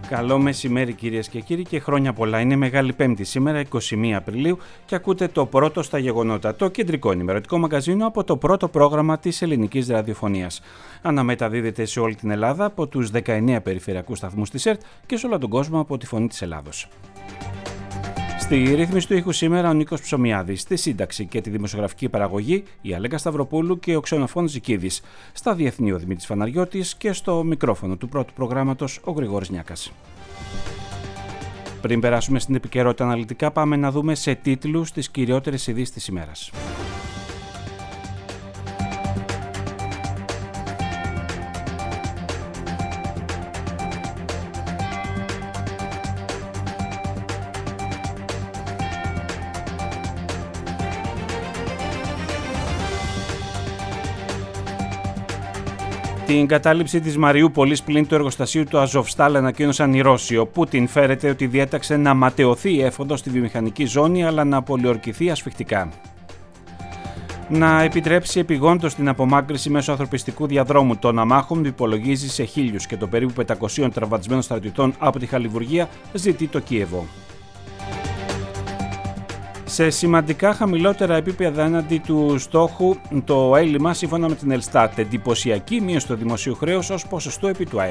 Καλό μεσημέρι κυρίες και κύριοι και χρόνια πολλά. Είναι Μεγάλη Πέμπτη σήμερα, 21 Απριλίου, και ακούτε το πρώτο στα γεγονότα, το κεντρικό ενημερωτικό μαγαζίνο από το πρώτο πρόγραμμα της ελληνικής ραδιοφωνίας. Αναμεταδίδεται σε όλη την Ελλάδα από τους 19 περιφερειακούς σταθμούς της ΕΡΤ και σε όλο τον κόσμο από τη Φωνή της Ελλάδος. Στη ρύθμιση του ήχου σήμερα ο Νίκος Ψωμιάδης, στη σύνταξη και τη δημοσιογραφική παραγωγή η Αλέκα Σταυροπούλου και ο Ξενοφών Ζικίδης, στα διεθνή ο Δημήτρης Φαναριώτης και στο μικρόφωνο του πρώτου προγράμματος ο Γρηγόρης Νιάκας. Πριν περάσουμε στην επικαιρότητα αναλυτικά, πάμε να δούμε σε τίτλους τις κυριότερες ειδήσεις της ημέρας. Την κατάληψη της Μαριούπολης πλην του εργοστασίου του Αζοφστάλ ανακοίνωσαν οι Ρώσοι. Ο Πούτιν φέρεται ότι διέταξε να ματαιωθεί η έφοδος στη βιομηχανική ζώνη αλλά να πολιορκηθεί ασφιχτικά. Να επιτρέψει επιγόντως την απομάκρυνση μέσω ανθρωπιστικού διαδρόμου των αμάχων που υπολογίζει σε 1.000 και το περίπου 500 τραυματισμένων στρατιωτών από τη Χαλιβουργία ζητεί το Κίεβο. Σε σημαντικά χαμηλότερα επίπεδα έναντι του στόχου το έλλειμμα σύμφωνα με την Ελστάτ. Εντυπωσιακή μείωση του δημοσίου χρέους ως ποσοστό επί του ΑΕΠ.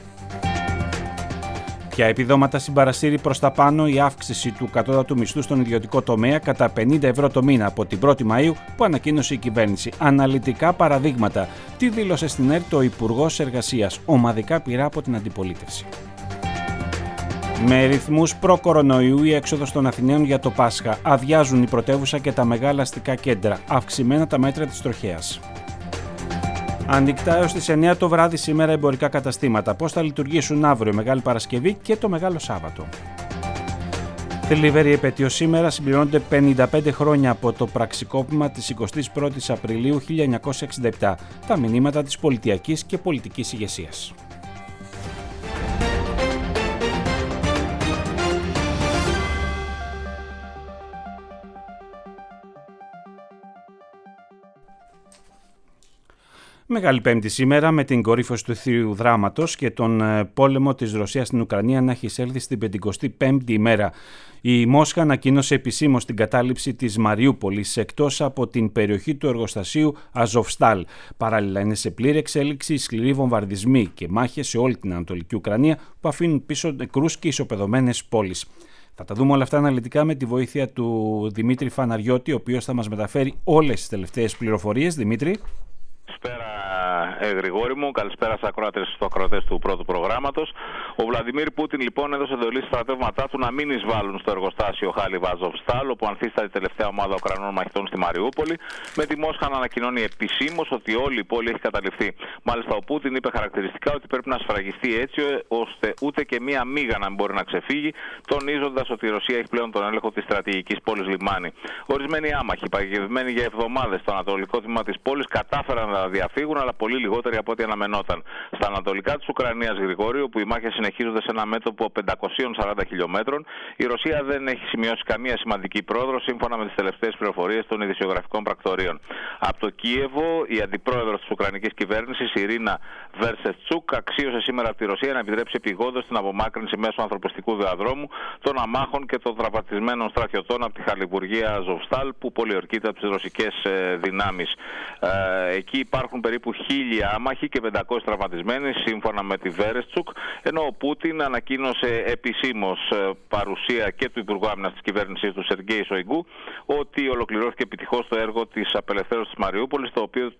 Ποια επιδόματα συμπαρασύρει προς τα πάνω η αύξηση του κατώτατου μισθού στον ιδιωτικό τομέα κατά 50 ευρώ το μήνα από την 1η Μαΐου που ανακοίνωσε η κυβέρνηση. Αναλυτικά παραδείγματα. Τι δήλωσε στην ΕΡΤ ο Υπουργός Εργασίας. Ομαδικά πειρά από την αντιπολίτευση. Με ρυθμούς προ-κορονοϊού η έξοδος των Αθηναίων για το Πάσχα. Αδειάζουν η πρωτεύουσα και τα μεγάλα αστικά κέντρα. Αυξημένα τα μέτρα της τροχέας. Ανοιχτά έως τις 9 το βράδυ σήμερα εμπορικά καταστήματα. Πώς θα λειτουργήσουν αύριο Μεγάλη Παρασκευή και το Μεγάλο Σάββατο. Θλιβερή επέτειο σήμερα, συμπληρώνονται 55 χρόνια από το πραξικόπημα της 21ης Απριλίου 1967. Τα μηνύματα της πολιτιακής και πολιτικής ηγεσίας. Μεγάλη Πέμπτη σήμερα, με την κορύφωση του θείου δράματος και τον πόλεμο της Ρωσίας στην Ουκρανία να έχει εισέλθει στην 55η ημέρα. Η Μόσχα ανακοίνωσε επισήμως την κατάληψη της Μαριούπολης εκτός από την περιοχή του εργοστασίου Αζοφστάλ. Παράλληλα, είναι σε πλήρη εξέλιξη σκληροί βομβαρδισμοί και μάχες σε όλη την Ανατολική Ουκρανία που αφήνουν πίσω νεκρούς και ισοπεδωμένες πόλεις. Θα τα δούμε όλα αυτά αναλυτικά με τη βοήθεια του Δημήτρη Φαναριώτη, ο οποίος θα μας μεταφέρει όλες τις τελευταίες πληροφορίες. Δημήτρη. Καλησπέρα Γρηγόρη μου, καλησπέρα στους ακροατές του πρώτου προγράμματος. Ο Βλαντιμίρ Πούτιν λοιπόν έδωσε εντολή στα στρατεύματά του να μην εισβάλλουν στο εργοστάσιο Χάλιβα Αζοφστάλ, όπου ανθίσταται η τελευταία ομάδα Ουκρανών μαχητών στη Μαριούπολη, με τη Μόσχα να ανακοινώνει επισήμως ότι όλη η πόλη έχει καταληφθεί. Μάλιστα, ο Πούτιν είπε χαρακτηριστικά ότι πρέπει να σφραγιστεί έτσι ώστε ούτε και μία μίγα να μπορεί να ξεφύγει, τονίζοντας ότι η Ρωσία έχει πλέον τον έλεγχο της στρατηγικής πόλης λιμάνι. Ορισμένοι άμαχοι, παγιδευμένοι για εβδομάδες στο ανατολικό τμήμα της πόλης, κατάφεραν να διαφύγουν, αλλά πολύ λιγότεροι από ό,τι αναμενόταν. Στα ανατολικά της Ουκρανίας, Γρηγόρη, όπου οι μάχες συνεχίζονται σε ένα μέτωπο 540 χιλιόμετρων, η Ρωσία δεν έχει σημειώσει καμία σημαντική πρόοδο σύμφωνα με τις τελευταίες πληροφορίες των ειδησιογραφικών πρακτορείων. Από το Κίεβο, η αντιπρόεδρος της Ουκρανικής κυβέρνησης, Ιρίνα Βερσετσούκ, αξίωσε σήμερα από τη Ρωσία να επιτρέψει επιγόντως την απομάκρυνση μέσω ανθρωπιστικού διαδρόμου των αμάχων και των τραυματισμένων στρατιωτών από τη Χαλιβουργία Αζοφστάλ, που πολιορκείται από τις ρωσικές δυνάμεις. Εκεί υπάρχουν περίπου 1.000 άμαχοι και 500 τραυματισμένοι, σύμφωνα με τη Βέρεστσουκ, ενώ ο Πούτιν ανακοίνωσε επισήμως, παρουσία και του Υπουργού Άμυνας της κυβέρνησης του Σεργέη Σοϊγκού, ότι ολοκληρώθηκε επιτυχώς το έργο της απελευθέρωσης της Μαριούπολης, το οποίο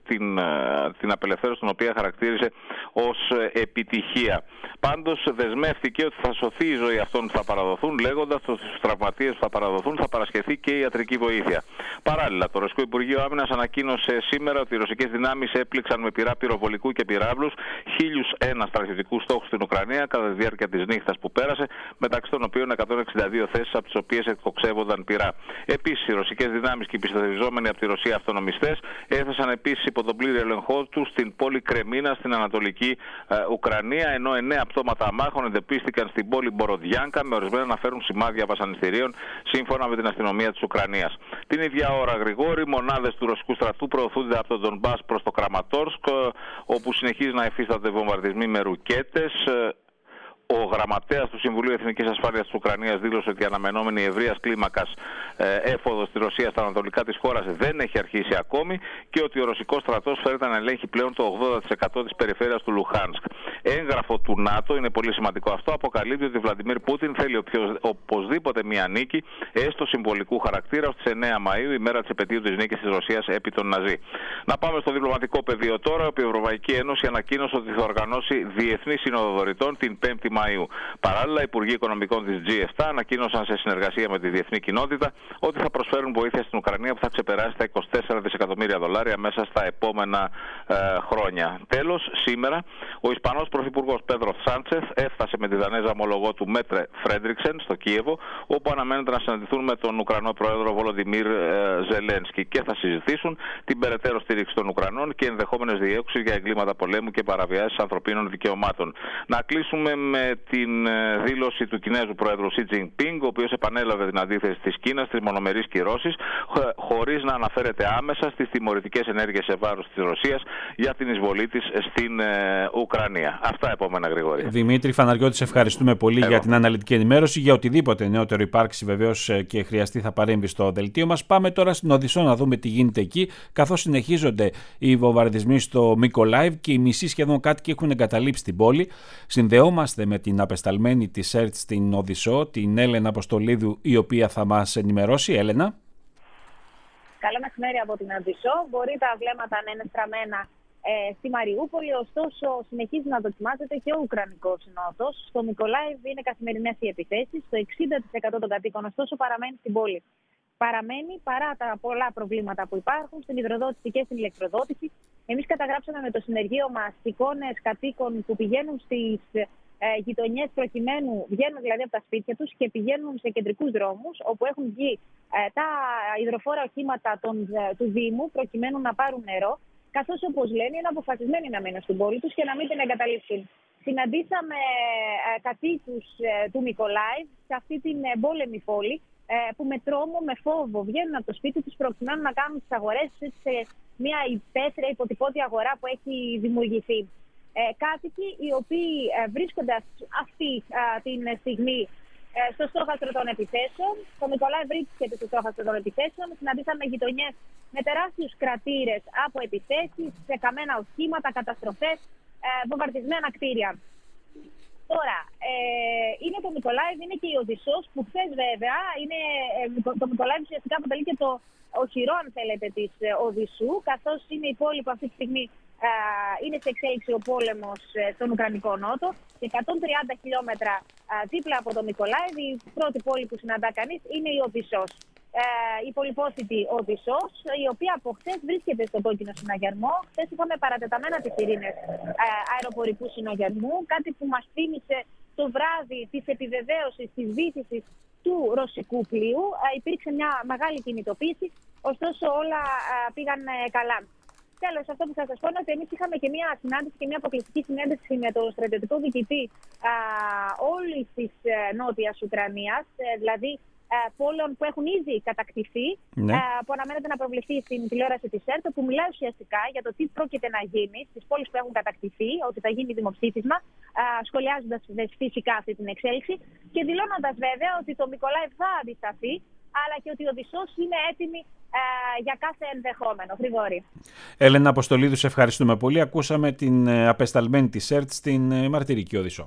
την απελευθέρωση την οποία χαρακτήρισε ως επιτυχία. Πάντως δεσμεύτηκε ότι θα σωθεί η ζωή αυτών που θα παραδοθούν, λέγοντας ότι στους τραυματίες που θα παραδοθούν θα παρασχεθεί και η ιατρική βοήθεια. Παράλληλα, το Ρωσικό Υπουργείο Άμυνας ανακοίνωσε σήμερα ότι οι ρωσικές δυνάμεις έπληξαν με πυρά πυροβολικού και πυράβλους 1.001 στρατιωτικούς στόχους στην Ουκρανία κατά τη διάρκεια της νύχτας που πέρασε, μεταξύ των οποίων 162 θέσεις από τις οποίες εκτοξεύονταν πυρά. Επίσης, οι ρωσικές δυνάμεις και οι πιστευριζόμενοι από τη Ρωσία αυτονομιστές έθεσαν επίσης υπό τον πλήρη έλεγχό τους στην πόλη Κρεμίνα στην Ανατολική Ουκρανία, ενώ 9 πτώματα αμάχων εντοπίστηκαν στην πόλη Μποροντιάνκα, με ορισμένα να φέρουν σημάδια βασανιστήριων, σύμφωνα με την αστυνομία της Ουκρανίας. Την ίδια ώρα, Γρηγόρη, μονάδες του ρωσικού στρατού προωθούνται από τον Ντονμπάς προς το Κραματόρσκ, όπου συνεχίζει να υφίσταται βομβαρδισμοί με ρουκέτες. Ο γραμματέας του Συμβουλίου Εθνικής Ασφάλειας της Ουκρανίας δήλωσε ότι η αναμενόμενη ευρείας κλίμακας έφοδος στη Ρωσία στα ανατολικά της χώρας δεν έχει αρχίσει ακόμη και ότι ο ρωσικός στρατός φέρεται να ελέγχει πλέον το 80% της περιφέρειας του Λουχάνσκ. Έγγραφο του ΝΑΤΟ, είναι πολύ σημαντικό αυτό, αποκαλύπτει ότι ο Βλαντιμίρ Πούτιν θέλει οπωσδήποτε μια νίκη, έστω συμβολικού χαρακτήρα, στις 9 Μαΐου, ημέρα της επετείου της νίκης της Ρωσίας επί των Ναζί. Να πάμε στο διπλωματικό πεδίο τώρα, όπου η Ευρωπαϊκή Ένωση ανακοίνωσε ότι θα οργανώσει Διεθνή Σύνοδο Δωρητών την 5η Μαΐου. Παράλληλα, οι Υπουργοί Οικονομικών της G7 ανακοίνωσαν σε συνεργασία με τη διεθνή κοινότητα ότι θα προσφέρουν βοήθεια στην Ουκρανία που θα ξεπεράσει τα 24 δισεκατομμύρια δολάρια μέσα στα επόμενα χρόνια. Τέλος, σήμερα, ο Ισπανός Πρωθυπουργός Πέδρο Σάντσεθ έφτασε με τη Δανέζα ομολογό του Μέτρε Φρέντριξεν στο Κίεβο, όπου αναμένεται να συναντηθούν με τον Ουκρανό Πρόεδρο Βολοντιμίρ Ζελένσκι και θα συζητήσουν την περαιτέρω στήριξη των Ουκρανών και ενδεχόμενες διώξεις για εγκλήματα πολέμου και παραβιάσεις ανθρωπίνων δικαιωμάτων. Να κλείσουμε με την δήλωση του Κινέζου Πρόεδρου Σι Τζινπίνγκ, ο οποίος επανέλαβε την αντίθεση της Κίνας στις μονομερείς κυρώσεις, χωρίς να αναφέρεται άμεσα στις τιμωρητικές ενέργειες σε βάρος της Ρωσίας για την εισβολή της στην Ουκρανία. Αυτά επόμενα, Γρηγόρη. Δημήτρη Φαναριώτη, σε ευχαριστούμε πολύ για την αναλυτική ενημέρωση. Για οτιδήποτε νεότερο υπάρξει βεβαίως και χρειαστεί θα παρέμβει στο δελτίο μας. Πάμε τώρα στην Οδυσσό να δούμε τι γίνεται εκεί, καθώς συνεχίζονται οι βομβαρδισμοί στο Μικολάιβ και οι μισοί σχεδόν κάτοικοι έχουν εγκαταλείψει την πόλη. Συνδεόμαστε με την απεσταλμένη της ΕΡΤ στην Οδυσσό, την Έλενα Αποστολίδου, η οποία θα μας ενημερώσει. Έλενα. Καλό μεσημέρι από την Οδυσσό. Μπορεί τα βλέμματα να είναι στραμμένα στη Μαριούπολη, ωστόσο συνεχίζει να δοκιμάζεται και ο Ουκρανικός Νότος. Στο Μικολάιβ είναι καθημερινές οι επιθέσεις. Το 60% των κατοίκων, ωστόσο, παραμένει στην πόλη. Παραμένει παρά τα πολλά προβλήματα που υπάρχουν στην υδροδότηση και στην ηλεκτροδότηση. Εμείς καταγράψαμε με το συνεργείο μας εικόνες κατοίκων που πηγαίνουν στις γειτονιές προκειμένου, βγαίνουν δηλαδή από τα σπίτια τους και πηγαίνουν σε κεντρικούς δρόμους όπου έχουν βγει τα υδροφόρα οχήματα του Δήμου προκειμένου να πάρουν νερό, καθώς όπως λένε είναι αποφασισμένοι να μείνουν στην πόλη τους και να μην την εγκαταλείψουν. Συναντήσαμε κατοίκους του Μικολάιβ σε αυτή την εμπόλεμη πόλη που με τρόμο, με φόβο βγαίνουν από το σπίτι τους προκειμένου να κάνουν τις αγορές σε μια υπαίθρια υποτυπώδη αγορά που έχει δημιουργηθεί. Κάτοικοι οι οποίοι βρίσκονται αυτή την στιγμή στο στόχαστρο των επιθέσεων. Το Μικολάιβ βρίσκεται στο στόχαστρο των επιθέσεων. Συναντήσαμε γειτονιές με τεράστιους κρατήρες από επιθέσεις, σε καμένα οχήματα, καταστροφές, βομβαρδισμένα κτίρια. Τώρα, είναι το Μικολάιβ, είναι και η Οδυσσός που χθες βέβαια, το Μικολάιβ ουσιαστικά αποτελεί και το οχυρό, αν θέλετε, της Οδυσσού, καθώς είναι η πόλη που αυτή τη στιγμή είναι σε εξέλιξη ο πόλεμος στον Ουκρανικό Νότο και 130 χιλιόμετρα δίπλα από το Μικολάιβ, η πρώτη πόλη που συναντά κανείς είναι η Οδυσσός. Η πολυπόθητη Οδυσσός, η οποία από χθες βρίσκεται στον κόκκινο συναγερμό. Χθες είχαμε παρατεταμένα τις ειρήνες αεροπορικού συναγερμού, κάτι που μας θύμισε το βράδυ της επιβεβαίωσης της βύθισης του ρωσικού πλοίου. Υπήρξε μια μεγάλη κινητοποίηση, ωστόσο όλα πήγαν καλά. Τέλος, αυτό που θα σας πω είναι ότι εμείς είχαμε και μια συνάντηση και μια αποκλειστική συνέντευξη με τον στρατιωτικό διοικητή όλης της νότιας Ουκρανίας, δηλαδή πόλεων που έχουν ήδη κατακτηθεί, που αναμένεται να προβληθεί στην τηλεόραση της ΕΡΤ, που μιλάει ουσιαστικά για το τι πρόκειται να γίνει στις πόλεις που έχουν κατακτηθεί, ότι θα γίνει δημοψήφισμα, σχολιάζοντας φυσικά αυτή την εξέλιξη και δηλώνοντας βέβαια ότι το Μικολάιβ θα αντισταθεί, αλλά και ότι η Οδυσσός είναι έτοιμη για κάθε ενδεχόμενο. Γρηγόρη. Έλενα Αποστολίδου, σε ευχαριστούμε πολύ. Ακούσαμε την απεσταλμένη της ΕΡΤ στην μαρτυρική Οδυσσό.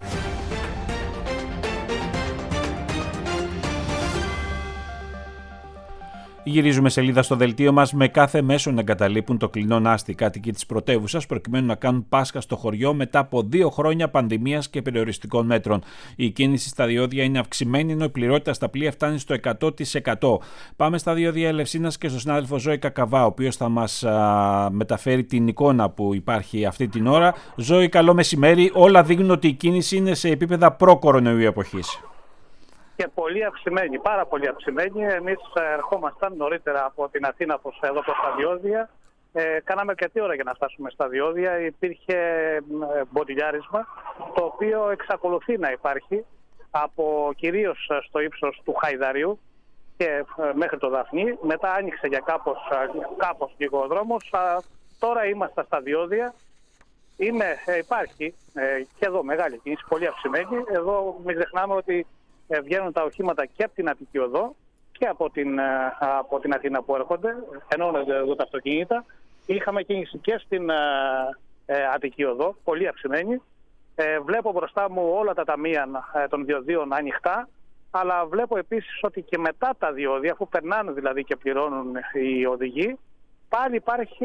Γυρίζουμε σελίδα στο δελτίο μας. Με κάθε μέσο να εγκαταλείπουν το κλεινόν άστι οι κάτοικοι της πρωτεύουσας προκειμένου να κάνουν Πάσχα στο χωριό μετά από 2 χρόνια πανδημίας και περιοριστικών μέτρων. Η κίνηση στα διόδια είναι αυξημένη, ενώ η πληρότητα στα πλοία φτάνει στο 100%. Πάμε στα διόδια Ελευσίνας και στον συνάδελφο Ζώη Κακαβά, ο οποίος θα μας μεταφέρει την εικόνα που υπάρχει αυτή την ώρα. Ζώη, καλό μεσημέρι. Όλα δείχνουν ότι η κίνηση είναι σε επίπεδα προ-κορονοϊού εποχής. Και πολύ αυξημένη, πάρα πολύ αυξημένη. Εμείς ερχόμασταν νωρίτερα από την Αθήνα προς εδώ προς τα διόδια. Κάναμε αρκετή ώρα για να φτάσουμε στα διόδια. Υπήρχε μποτιλιάρισμα, το οποίο εξακολουθεί να υπάρχει από κυρίως στο ύψος του Χαϊδαριού και μέχρι το Δαφνί. Μετά άνοιξε για κάπως λίγο ο δρόμος. Τώρα είμαστε στα διόδια Υπάρχει και εδώ μεγάλη κίνηση, πολύ αυξημένη. Εδώ μην ξεχνάμε ότι βγαίνουν τα οχήματα και από την Αττική Οδό και από την Αθήνα που έρχονται, ενώνονται εδώ τα αυτοκίνητα. Είχαμε κίνηση και στην Αττική Οδό, πολύ αυξημένη. Βλέπω μπροστά μου όλα τα ταμεία των διοδίων ανοιχτά, αλλά βλέπω επίσης ότι και μετά τα διόδια, αφού περνάνε δηλαδή και πληρώνουν οι οδηγοί, πάλι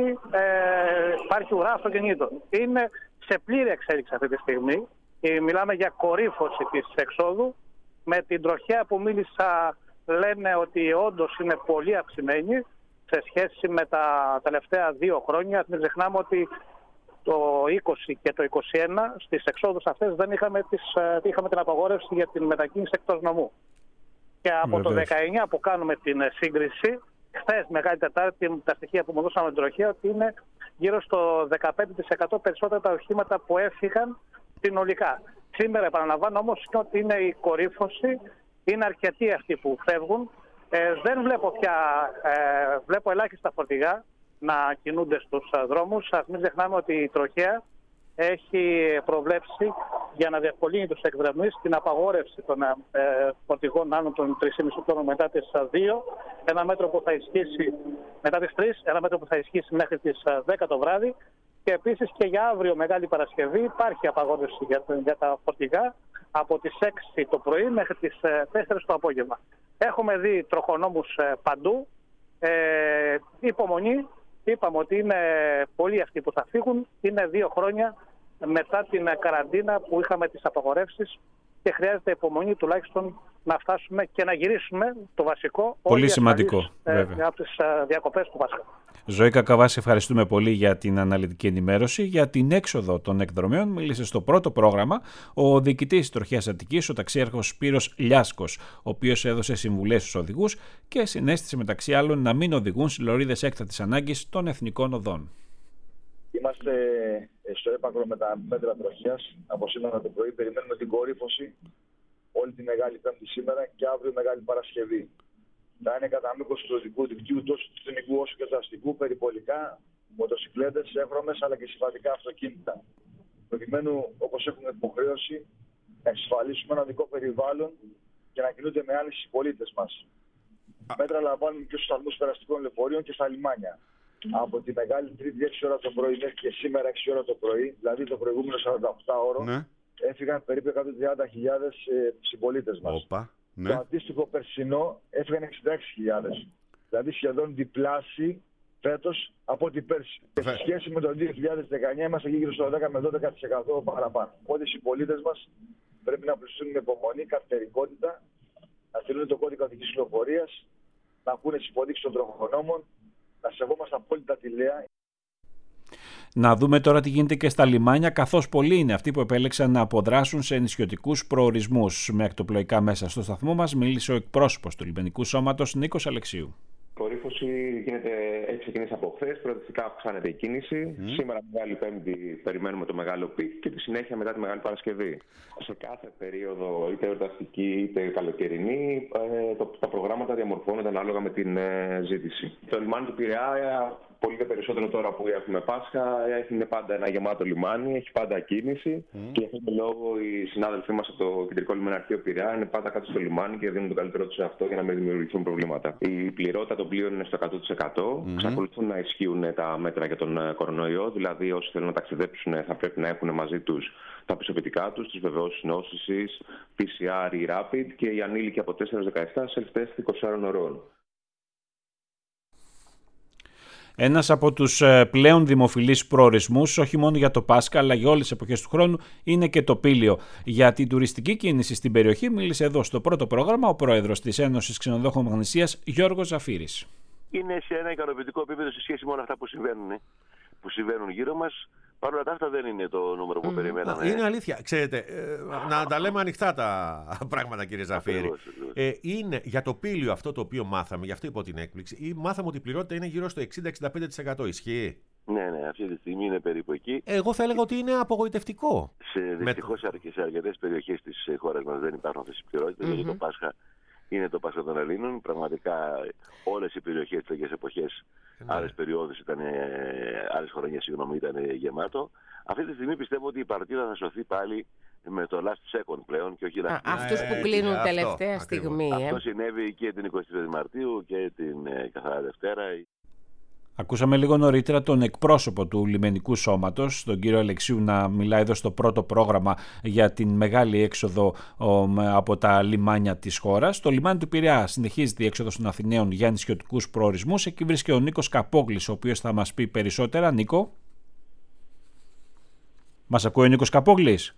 υπάρχει ουρά αυτοκινήτων. Είναι σε πλήρη εξέλιξη αυτή τη στιγμή. Μιλάμε για κορύφωση της εξόδου. Με την τροχέα που μίλησα λένε ότι όντως είναι πολύ αυξημένη σε σχέση με τα τελευταία 2 χρόνια. Μην ξεχνάμε ότι το 20 και το 21 στις εξόδους αυτές δεν είχαμε την απαγόρευση για την μετακίνηση εκτός νομού. Και από το 19 που κάνουμε την σύγκριση, χθες Μεγάλη Τετάρτη, τα στοιχεία που μου δώσαμε την τροχέα, ότι είναι γύρω στο 15% περισσότερα τα οχήματα που έφυγαν συνολικά. Σήμερα επαναλαμβάνω όμως ότι είναι η κορύφωση, είναι αρκετοί αυτοί που φεύγουν. Δεν βλέπω πια, βλέπω ελάχιστα φορτηγά να κινούνται στους δρόμους. Ας μην ξεχνάμε ότι η τροχέα έχει προβλέψει για να διευκολύνει τους εκδρομείς την απαγόρευση των φορτηγών άνω των 3,5 τόνων μετά τις 2, ένα μέτρο που θα ισχύσει μετά τις 3, ένα μέτρο που θα ισχύσει μέχρι τις 10 το βράδυ. Και επίσης και για αύριο Μεγάλη Παρασκευή υπάρχει απαγόρευση για τα φορτηγά από τις 6 το πρωί μέχρι τις 4 το απόγευμα. Έχουμε δει τροχονόμους παντού. Υπομονή. Είπαμε ότι είναι πολλοί αυτοί που θα φύγουν. Είναι 2 χρόνια μετά την καραντίνα που είχαμε τις απαγορεύσεις και χρειάζεται υπομονή τουλάχιστον να φτάσουμε και να γυρίσουμε το βασικό. Πολύ σημαντικό, βέβαια. Από τις διακοπές του Πάσχα. Ζωή Κακαβάση, ευχαριστούμε πολύ για την αναλυτική ενημέρωση. Για την έξοδο των εκδρομέων μίλησε στο πρώτο πρόγραμμα ο διοικητής τροχέας Αττικής, ο ταξίαρχος Σπύρος Λιάσκος, ο οποίος έδωσε συμβουλές στους οδηγούς και συνέστησε μεταξύ άλλων να μην οδηγούν σε λωρίδες έκτακτης ανάγκης των εθνικών οδών. Είμαστε στο έπακρο με τα μέτρα τροχέας. Από σήμερα το πρωί περιμένουμε την κορύφωση όλη τη Μεγάλη Πέμπτη σήμερα και αύριο Μεγάλη Παρασκευή. Θα είναι κατά μήκος του οδικού δικτύου τόσο του εθνικού όσο και του αστικού, περιπολικά, μοτοσυκλέτες, εύρωμες αλλά και συμβατικά αυτοκίνητα. Προκειμένου, όπως έχουμε υποχρέωση, να εξασφαλίσουμε ένα οδικό περιβάλλον και να κινούνται με άνεση οι πολίτες μας. Μέτρα λαμβάνουμε και στους σταθμούς περαστικών λεωφορείων και στα λιμάνια. Από τη Μεγάλη Τρίτη 6 ώρα το πρωί μέχρι και σήμερα 6 ώρα το πρωί, δηλαδή το προηγούμενο 48ωρο, έφυγαν περίπου 130.000 συμπολίτες μας. Το αντίστοιχο περσινό έφυγαν 66.000. Δηλαδή σχεδόν διπλάσιοι φέτος από την πέρσι. Και σε σχέση με το 2019 είμαστε γύρω στο 10 με 12% παραπάνω. Οπότε οι συμπολίτες μας πρέπει να πλησιούν με υπομονή, καυτερικότητα, να τηρούν το κώδικα οδικής λεωφορείας, να ακούνε τις υποδείξεις των τροχονόμων, να σεβόμαστε απόλυτα τη ΛΕΑ. Να δούμε τώρα τι γίνεται και στα λιμάνια, καθώς πολλοί είναι αυτοί που επέλεξαν να αποδράσουν σε νησιωτικούς προορισμούς με ακτοπλοϊκά μέσα. Στο σταθμό μας μίλησε ο εκπρόσωπος του Λιμενικού Σώματος, Νίκος Αλεξίου. Η κορύφωση έχει ξεκινήσει από χθες, προοδευτικά αυξάνεται η κίνηση. Σήμερα, Μεγάλη Πέμπτη, περιμένουμε το μεγάλο πικ και τη συνέχεια μετά τη Μεγάλη Παρασκευή. Σε κάθε περίοδο, είτε εορταστική είτε καλοκαιρινή, τα προγράμματα διαμορφώνονται ανάλογα με την ζήτηση. Το λιμάνι του Πειραιά, πολύ δε περισσότερο τώρα που έχουμε Πάσχα, είναι πάντα ένα γεμάτο λιμάνι, έχει πάντα κίνηση. Και γι' αυτόν τον λόγο οι συνάδελφοί μας από το κεντρικό λιμεναρχείο Πειραιά είναι πάντα κάτω στο λιμάνι και δίνουν το καλύτερό τους σε αυτό για να μην δημιουργηθούν προβλήματα. Η πληρότητα των πλοίων είναι στο 100%. Εξακολουθούν να ισχύουν τα μέτρα για τον κορονοϊό, δηλαδή όσοι θέλουν να ταξιδέψουν θα πρέπει να έχουν μαζί τους τα πιστοποιητικά τους, τις βεβαιώσεις νόσησης, PCR ή Rapid και οι ανήλικοι από 4-17 self-test 24 ωρών. Ένας από τους πλέον δημοφιλείς προορισμούς, όχι μόνο για το Πάσχα αλλά για όλες τις εποχές του χρόνου, είναι και το Πήλιο. Για την τουριστική κίνηση στην περιοχή μίλησε εδώ στο πρώτο πρόγραμμα ο πρόεδρος της Ένωσης Ξενοδόχων Μαγνησίας, Γιώργος Ζαφύρης. Είναι σε ένα ικανοποιητικό επίπεδο σε σχέση με όλα αυτά που συμβαίνουν γύρω μας. Παρ' όλα αυτά δεν είναι το νούμερο που περιμέναμε. Είναι αλήθεια. Ξέρετε, να τα λέμε ανοιχτά τα πράγματα, κύριε Ζαφύρη. Είναι για το Πήλιο αυτό το οποίο μάθαμε, γι' αυτό είπα την έκπληξη, ή μάθαμε ότι η πληρότητα είναι γύρω στο 60-65%. Ισχύει? Ναι, αυτή τη στιγμή είναι περίπου εκεί. Εγώ θα έλεγα ότι είναι απογοητευτικό. Δυστυχώς σε αρκετές περιοχές της χώρας μας δεν υπάρχουν αυτές οι πληρότητες. Γιατί το Πάσχα είναι το Πάσχα των Ελλήνων. Πραγματικά όλες οι περιοχές, τέτοιες εποχές, άλλες περιόδους άλλες χρονιές, ήταν γεμάτο. Αυτή τη στιγμή πιστεύω ότι η παρτίδα θα σωθεί πάλι με το last second πλέον και όχι last. Αυτούς που κλείνουν τελευταία στιγμή. Αυτό συνέβη και την 23η Μαρτίου και την Καθαρά Δευτέρα. Ακούσαμε λίγο νωρίτερα τον εκπρόσωπο του Λιμενικού Σώματος, τον κύριο Αλεξίου, να μιλάει εδώ στο πρώτο πρόγραμμα για την μεγάλη έξοδο από τα λιμάνια της χώρας. Το λιμάνι του Πειραιά συνεχίζεται η έξοδος των Αθηναίων για νησιωτικούς προορισμούς. Εκεί βρίσκεται ο Νίκος Καπόγλης, ο οποίος θα μας πει περισσότερα. Νίκο. Μας ακούει ο Νίκος Καπόγλης?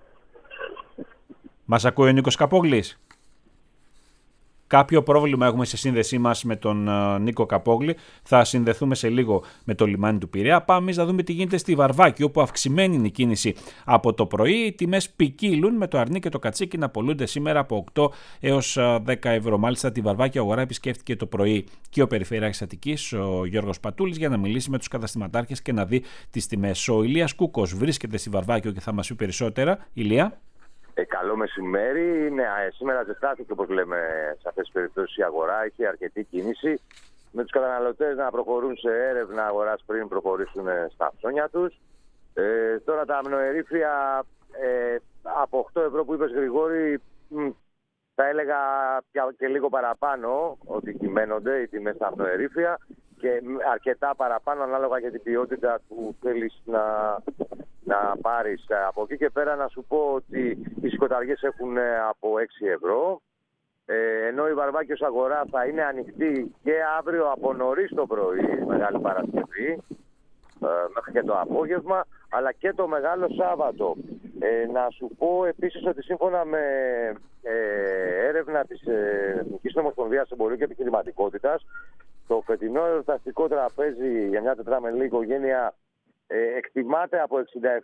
Μας ακούει ο Νίκος Καπόγλης? Κάποιο πρόβλημα έχουμε στη σύνδεσή μας με τον Νίκο Καπόγλη. Θα συνδεθούμε σε λίγο με το λιμάνι του Πειραιά. Πάμε εμείς να δούμε τι γίνεται στη Βαρβάκη, όπου αυξημένη είναι η κίνηση από το πρωί. Οι τιμές ποικίλουν, με το αρνί και το κατσίκι να πωλούνται σήμερα από 8 έως 10 ευρώ. Μάλιστα, τη Βαρβάκη αγορά επισκέφτηκε το πρωί και ο Περιφερειάρχης Αττικής, ο Γιώργος Πατούλης, για να μιλήσει με τους καταστηματάρχες και να δει τις τιμές. Ο Ηλίας Κούκος βρίσκεται στη Βαρβάκη και θα μας πει περισσότερα. Ηλία. Καλό μεσημέρι. Ναι, σήμερα ζεστάθηκε, όπως λέμε, σε αυτές τις περιπτώσεις η αγορά. Έχει αρκετή κίνηση. Με τους καταναλωτές να προχωρούν σε έρευνα αγοράς πριν προχωρήσουν στα ψώνια τους. Τώρα τα αμνοερήφια από 8 ευρώ που είπες, Γρηγόρη, θα έλεγα και λίγο παραπάνω ότι κυμαίνονται οι τιμές στα αμνοερήφια και αρκετά παραπάνω ανάλογα για την ποιότητα που θέλεις να πάρεις. Από εκεί και πέρα να σου πω ότι οι σκοταριές έχουν από 6 ευρώ, ενώ η Βαρβάκιος αγορά θα είναι ανοιχτή και αύριο από νωρίς το πρωί, Μεγάλη Παρασκευή, μέχρι και το απόγευμα, αλλά και το Μεγάλο Σάββατο. Να σου πω επίσης ότι σύμφωνα με έρευνα της Εθνικής Νομοσπονδίας Εμπορίου και Επιχειρηματικότητας, το φετινό εορταστικό τραπέζι για μια τετράμελη οικογένεια εκτιμάται από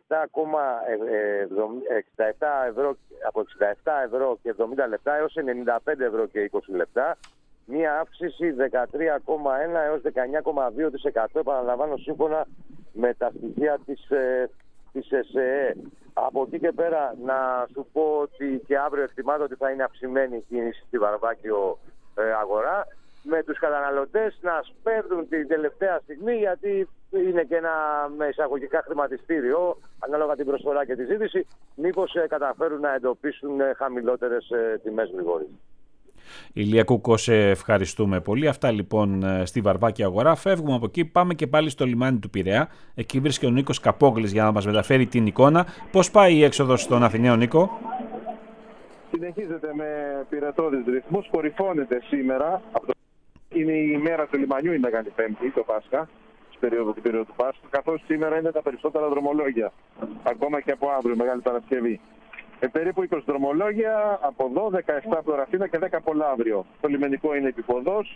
67 ευρώ και 70 λεπτά έως 95 ευρώ και 20 λεπτά. Μία αύξηση 13,1 έως 19,2%, επαναλαμβάνω, σύμφωνα με τα στοιχεία της ΕΣΕΕ. Από εκεί και πέρα να σου πω ότι και αύριο εκτιμάται ότι θα είναι αυξημένη η κίνηση στη Βαρβάκιο αγορά, με τους καταναλωτές να σπέβδουν την τελευταία στιγμή, γιατί είναι και ένα με εισαγωγικά χρηματιστήριο, ανάλογα την προσφορά και τη ζήτηση, μήπως καταφέρουν να εντοπίσουν χαμηλότερες τιμές, Γρηγόρη. Ηλία Κούκο, σε ευχαριστούμε πολύ. Αυτά λοιπόν στη Βαρβάκη αγορά. Φεύγουμε από εκεί, πάμε και πάλι στο λιμάνι του Πειραιά. Εκεί βρίσκεται ο Νίκος Καπόγλης για να μας μεταφέρει την εικόνα. Πώς πάει η έξοδος των Αθηναίων, Νίκο? Συνεχίζεται με πυρετώδεις ρυθμούς, κορυφώνεται σήμερα. Είναι η ημέρα του λιμανιού, η Μεγάλη Πέμπτη, το Πάσχα, την περίοδο του Πάσχα, καθώς σήμερα είναι τα περισσότερα δρομολόγια, ακόμα και από αύριο, Μεγάλη Παρασκευή. Περίπου 20 δρομολόγια από εδώ, 17 από το Ραφίνα και 10 από Λαύριο. Το λιμενικό είναι επιποδός,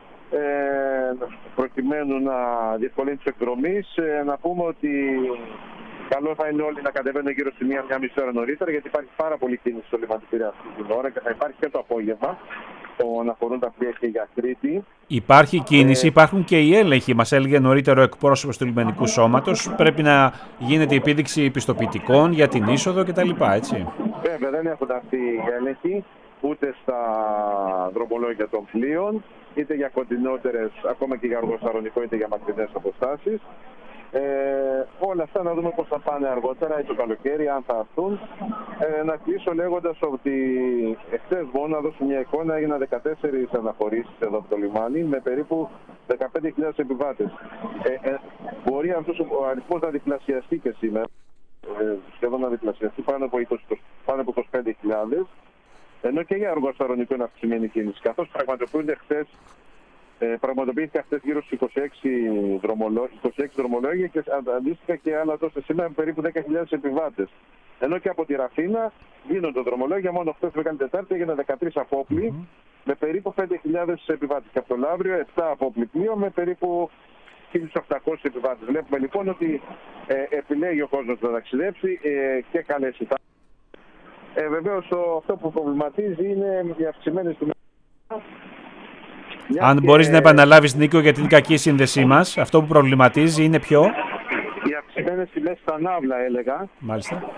προκειμένου να διευκολύνει τους εκδρομείς. Να πούμε ότι καλό θα είναι όλοι να κατεβαίνουν γύρω στη μία μισή ώρα νωρίτερα, γιατί υπάρχει πάρα πολύ κίνηση στο λιμάνι του Πειραιά αυτή την ώρα και θα υπάρχει και το απόγευμα. Να αφορούν τα πλοία και για Κρήτη. Υπάρχει κίνηση, υπάρχουν και οι έλεγχοι. Μας έλεγε νωρίτερο ο εκπρόσωπος του Λιμενικού Σώματος. Πρέπει να γίνεται η επίδειξη πιστοποιητικών για την είσοδο κτλ. Έτσι. Βέβαια, δεν έχουν αυτοί οι έλεγχοι ούτε στα δρομολόγια των πλοίων, είτε για κοντινότερες, ακόμα και για αργοσταρονικό, είτε για μακρινές αποστάσεις. Όλα αυτά να δούμε πώς θα πάνε αργότερα ή το καλοκαίρι, αν θα έρθουν. Να κλείσω λέγοντας ότι εχθές μόνο, να δώσω μια εικόνα, έγιναν 14 αναχωρήσεις εδώ από το λιμάνι με περίπου 15.000 επιβάτες. Μπορεί αυτός ο αριθμός να διπλασιαστεί και σήμερα, σχεδόν να διπλασιαστεί πάνω από 25.000, ενώ και για αργοσταρονικό είναι αυξημένη κίνηση, καθώς πραγματοποιήθηκε χθες γύρω στους 26 δρομολόγια και αντίστοιχα και άλλα τόσα σήμερα με περίπου 10.000 επιβάτες. Ενώ και από τη Ραφίνα γίνονται δρομολόγια, μόνο χθες Μεγάλη Τετάρτη έγιναν 13 απόπλοι με περίπου 5.000 επιβάτες. Και από το Λαύριο 7 απόπλοι πλοίο με περίπου 1.800 επιβάτες. Βλέπουμε λοιπόν ότι επιλέγει ο κόσμος να ταξιδέψει και καλές οι τάξεις. Βεβαίως αυτό που προβληματίζει είναι οι αυξημένες τιμές. Αν μπορείς να επαναλάβεις, Νίκο, για την κακή σύνδεσή μας, αυτό που προβληματίζει είναι ποιο? Οι αυξημένες τιμές στα ναύλα, έλεγα. Μάλιστα.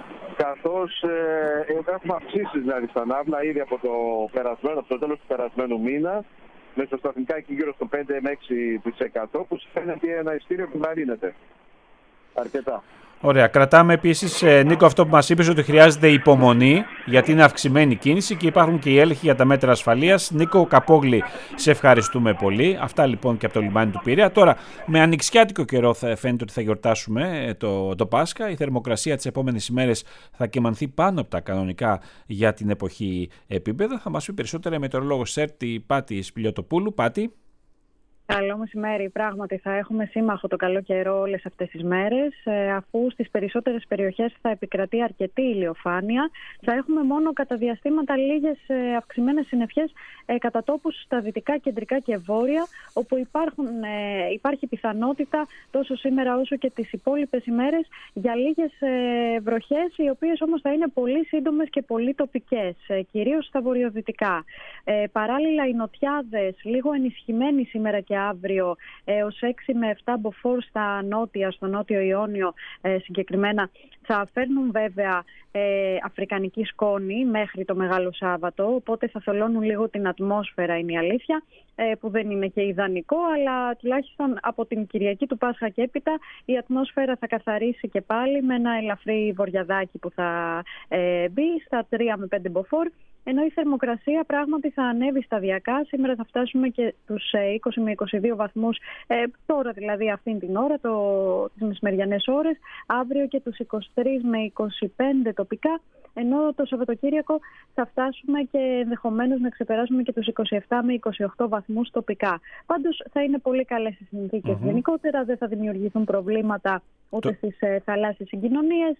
καθώς έχουμε αυξήσεις δηλαδή στα ναύλα ήδη από το τέλος του περασμένου μήνα, μεσοσταθμικά εκεί γύρω στο 5 με 6%, που σημαίνει ότι ένα ειστήριο επιβαρύνεται αρκετά. Ωραία. Κρατάμε επίσης, Νίκο, αυτό που μας είπες, ότι χρειάζεται υπομονή, γιατί είναι αυξημένη κίνηση και υπάρχουν και οι έλεγχοι για τα μέτρα ασφαλείας. Νίκο Καπόγλη, σε ευχαριστούμε πολύ. Αυτά λοιπόν και από το λιμάνι του Πειραιά. Τώρα, με ανοιξιάτικο καιρό φαίνεται ότι θα γιορτάσουμε το Πάσχα. Η θερμοκρασία τις επόμενες ημέρες θα κυμανθεί πάνω από τα κανονικά για την εποχή επίπεδα. Θα μας πει περισσότερα η μετεωρολόγος ΣΕΡΤ, η Πάτη Σπηλιωτοπούλου. Πάτη. Καλό μεσημέρι. Πράγματι θα έχουμε σύμμαχο το καλό καιρό όλες αυτές τις μέρες, αφού στις περισσότερες περιοχές θα επικρατεί αρκετή ηλιοφάνεια. Θα έχουμε μόνο κατά διαστήματα λίγες αυξημένες συννεφιές κατά τόπους στα δυτικά, κεντρικά και βόρεια, όπου υπάρχει πιθανότητα τόσο σήμερα όσο και τις υπόλοιπες ημέρες για λίγες βροχές, οι οποίες όμως θα είναι πολύ σύντομες και πολύ τοπικές, κυρίως στα βορειοδυτικά. Παράλληλα, οι νοτιάδες λίγο ενισχυμένοι σήμερα και αύριο έως 6 με 7 μποφόρ στα νότια, στο νότιο Ιόνιο συγκεκριμένα, θα φέρνουν βέβαια αφρικανική σκόνη μέχρι το Μεγάλο Σάββατο, οπότε θα θολώνουν λίγο την ατμόσφαιρα, είναι η αλήθεια, που δεν είναι και ιδανικό, αλλά τουλάχιστον από την Κυριακή του Πάσχα και έπειτα η ατμόσφαιρα θα καθαρίσει και πάλι με ένα ελαφρύ βοριαδάκι που θα μπει στα 3 με 5 μποφόρ, ενώ η θερμοκρασία πράγματι θα ανέβει σταδιακά. Σήμερα θα φτάσουμε και τους 20 με 22 βαθμούς, τώρα δηλαδή αυτήν την ώρα, τις μεσημεριανές ώρες, αύριο και τους 23 με 25 τοπικά, ενώ το Σαββατοκύριακο θα φτάσουμε και ενδεχομένως να ξεπεράσουμε και τους 27 με 28 βαθμούς τοπικά. Πάντως θα είναι πολύ καλές οι συνθήκες. Γενικότερα δεν θα δημιουργηθούν προβλήματα ούτε στις θαλάσσιες συγκοινωνίες.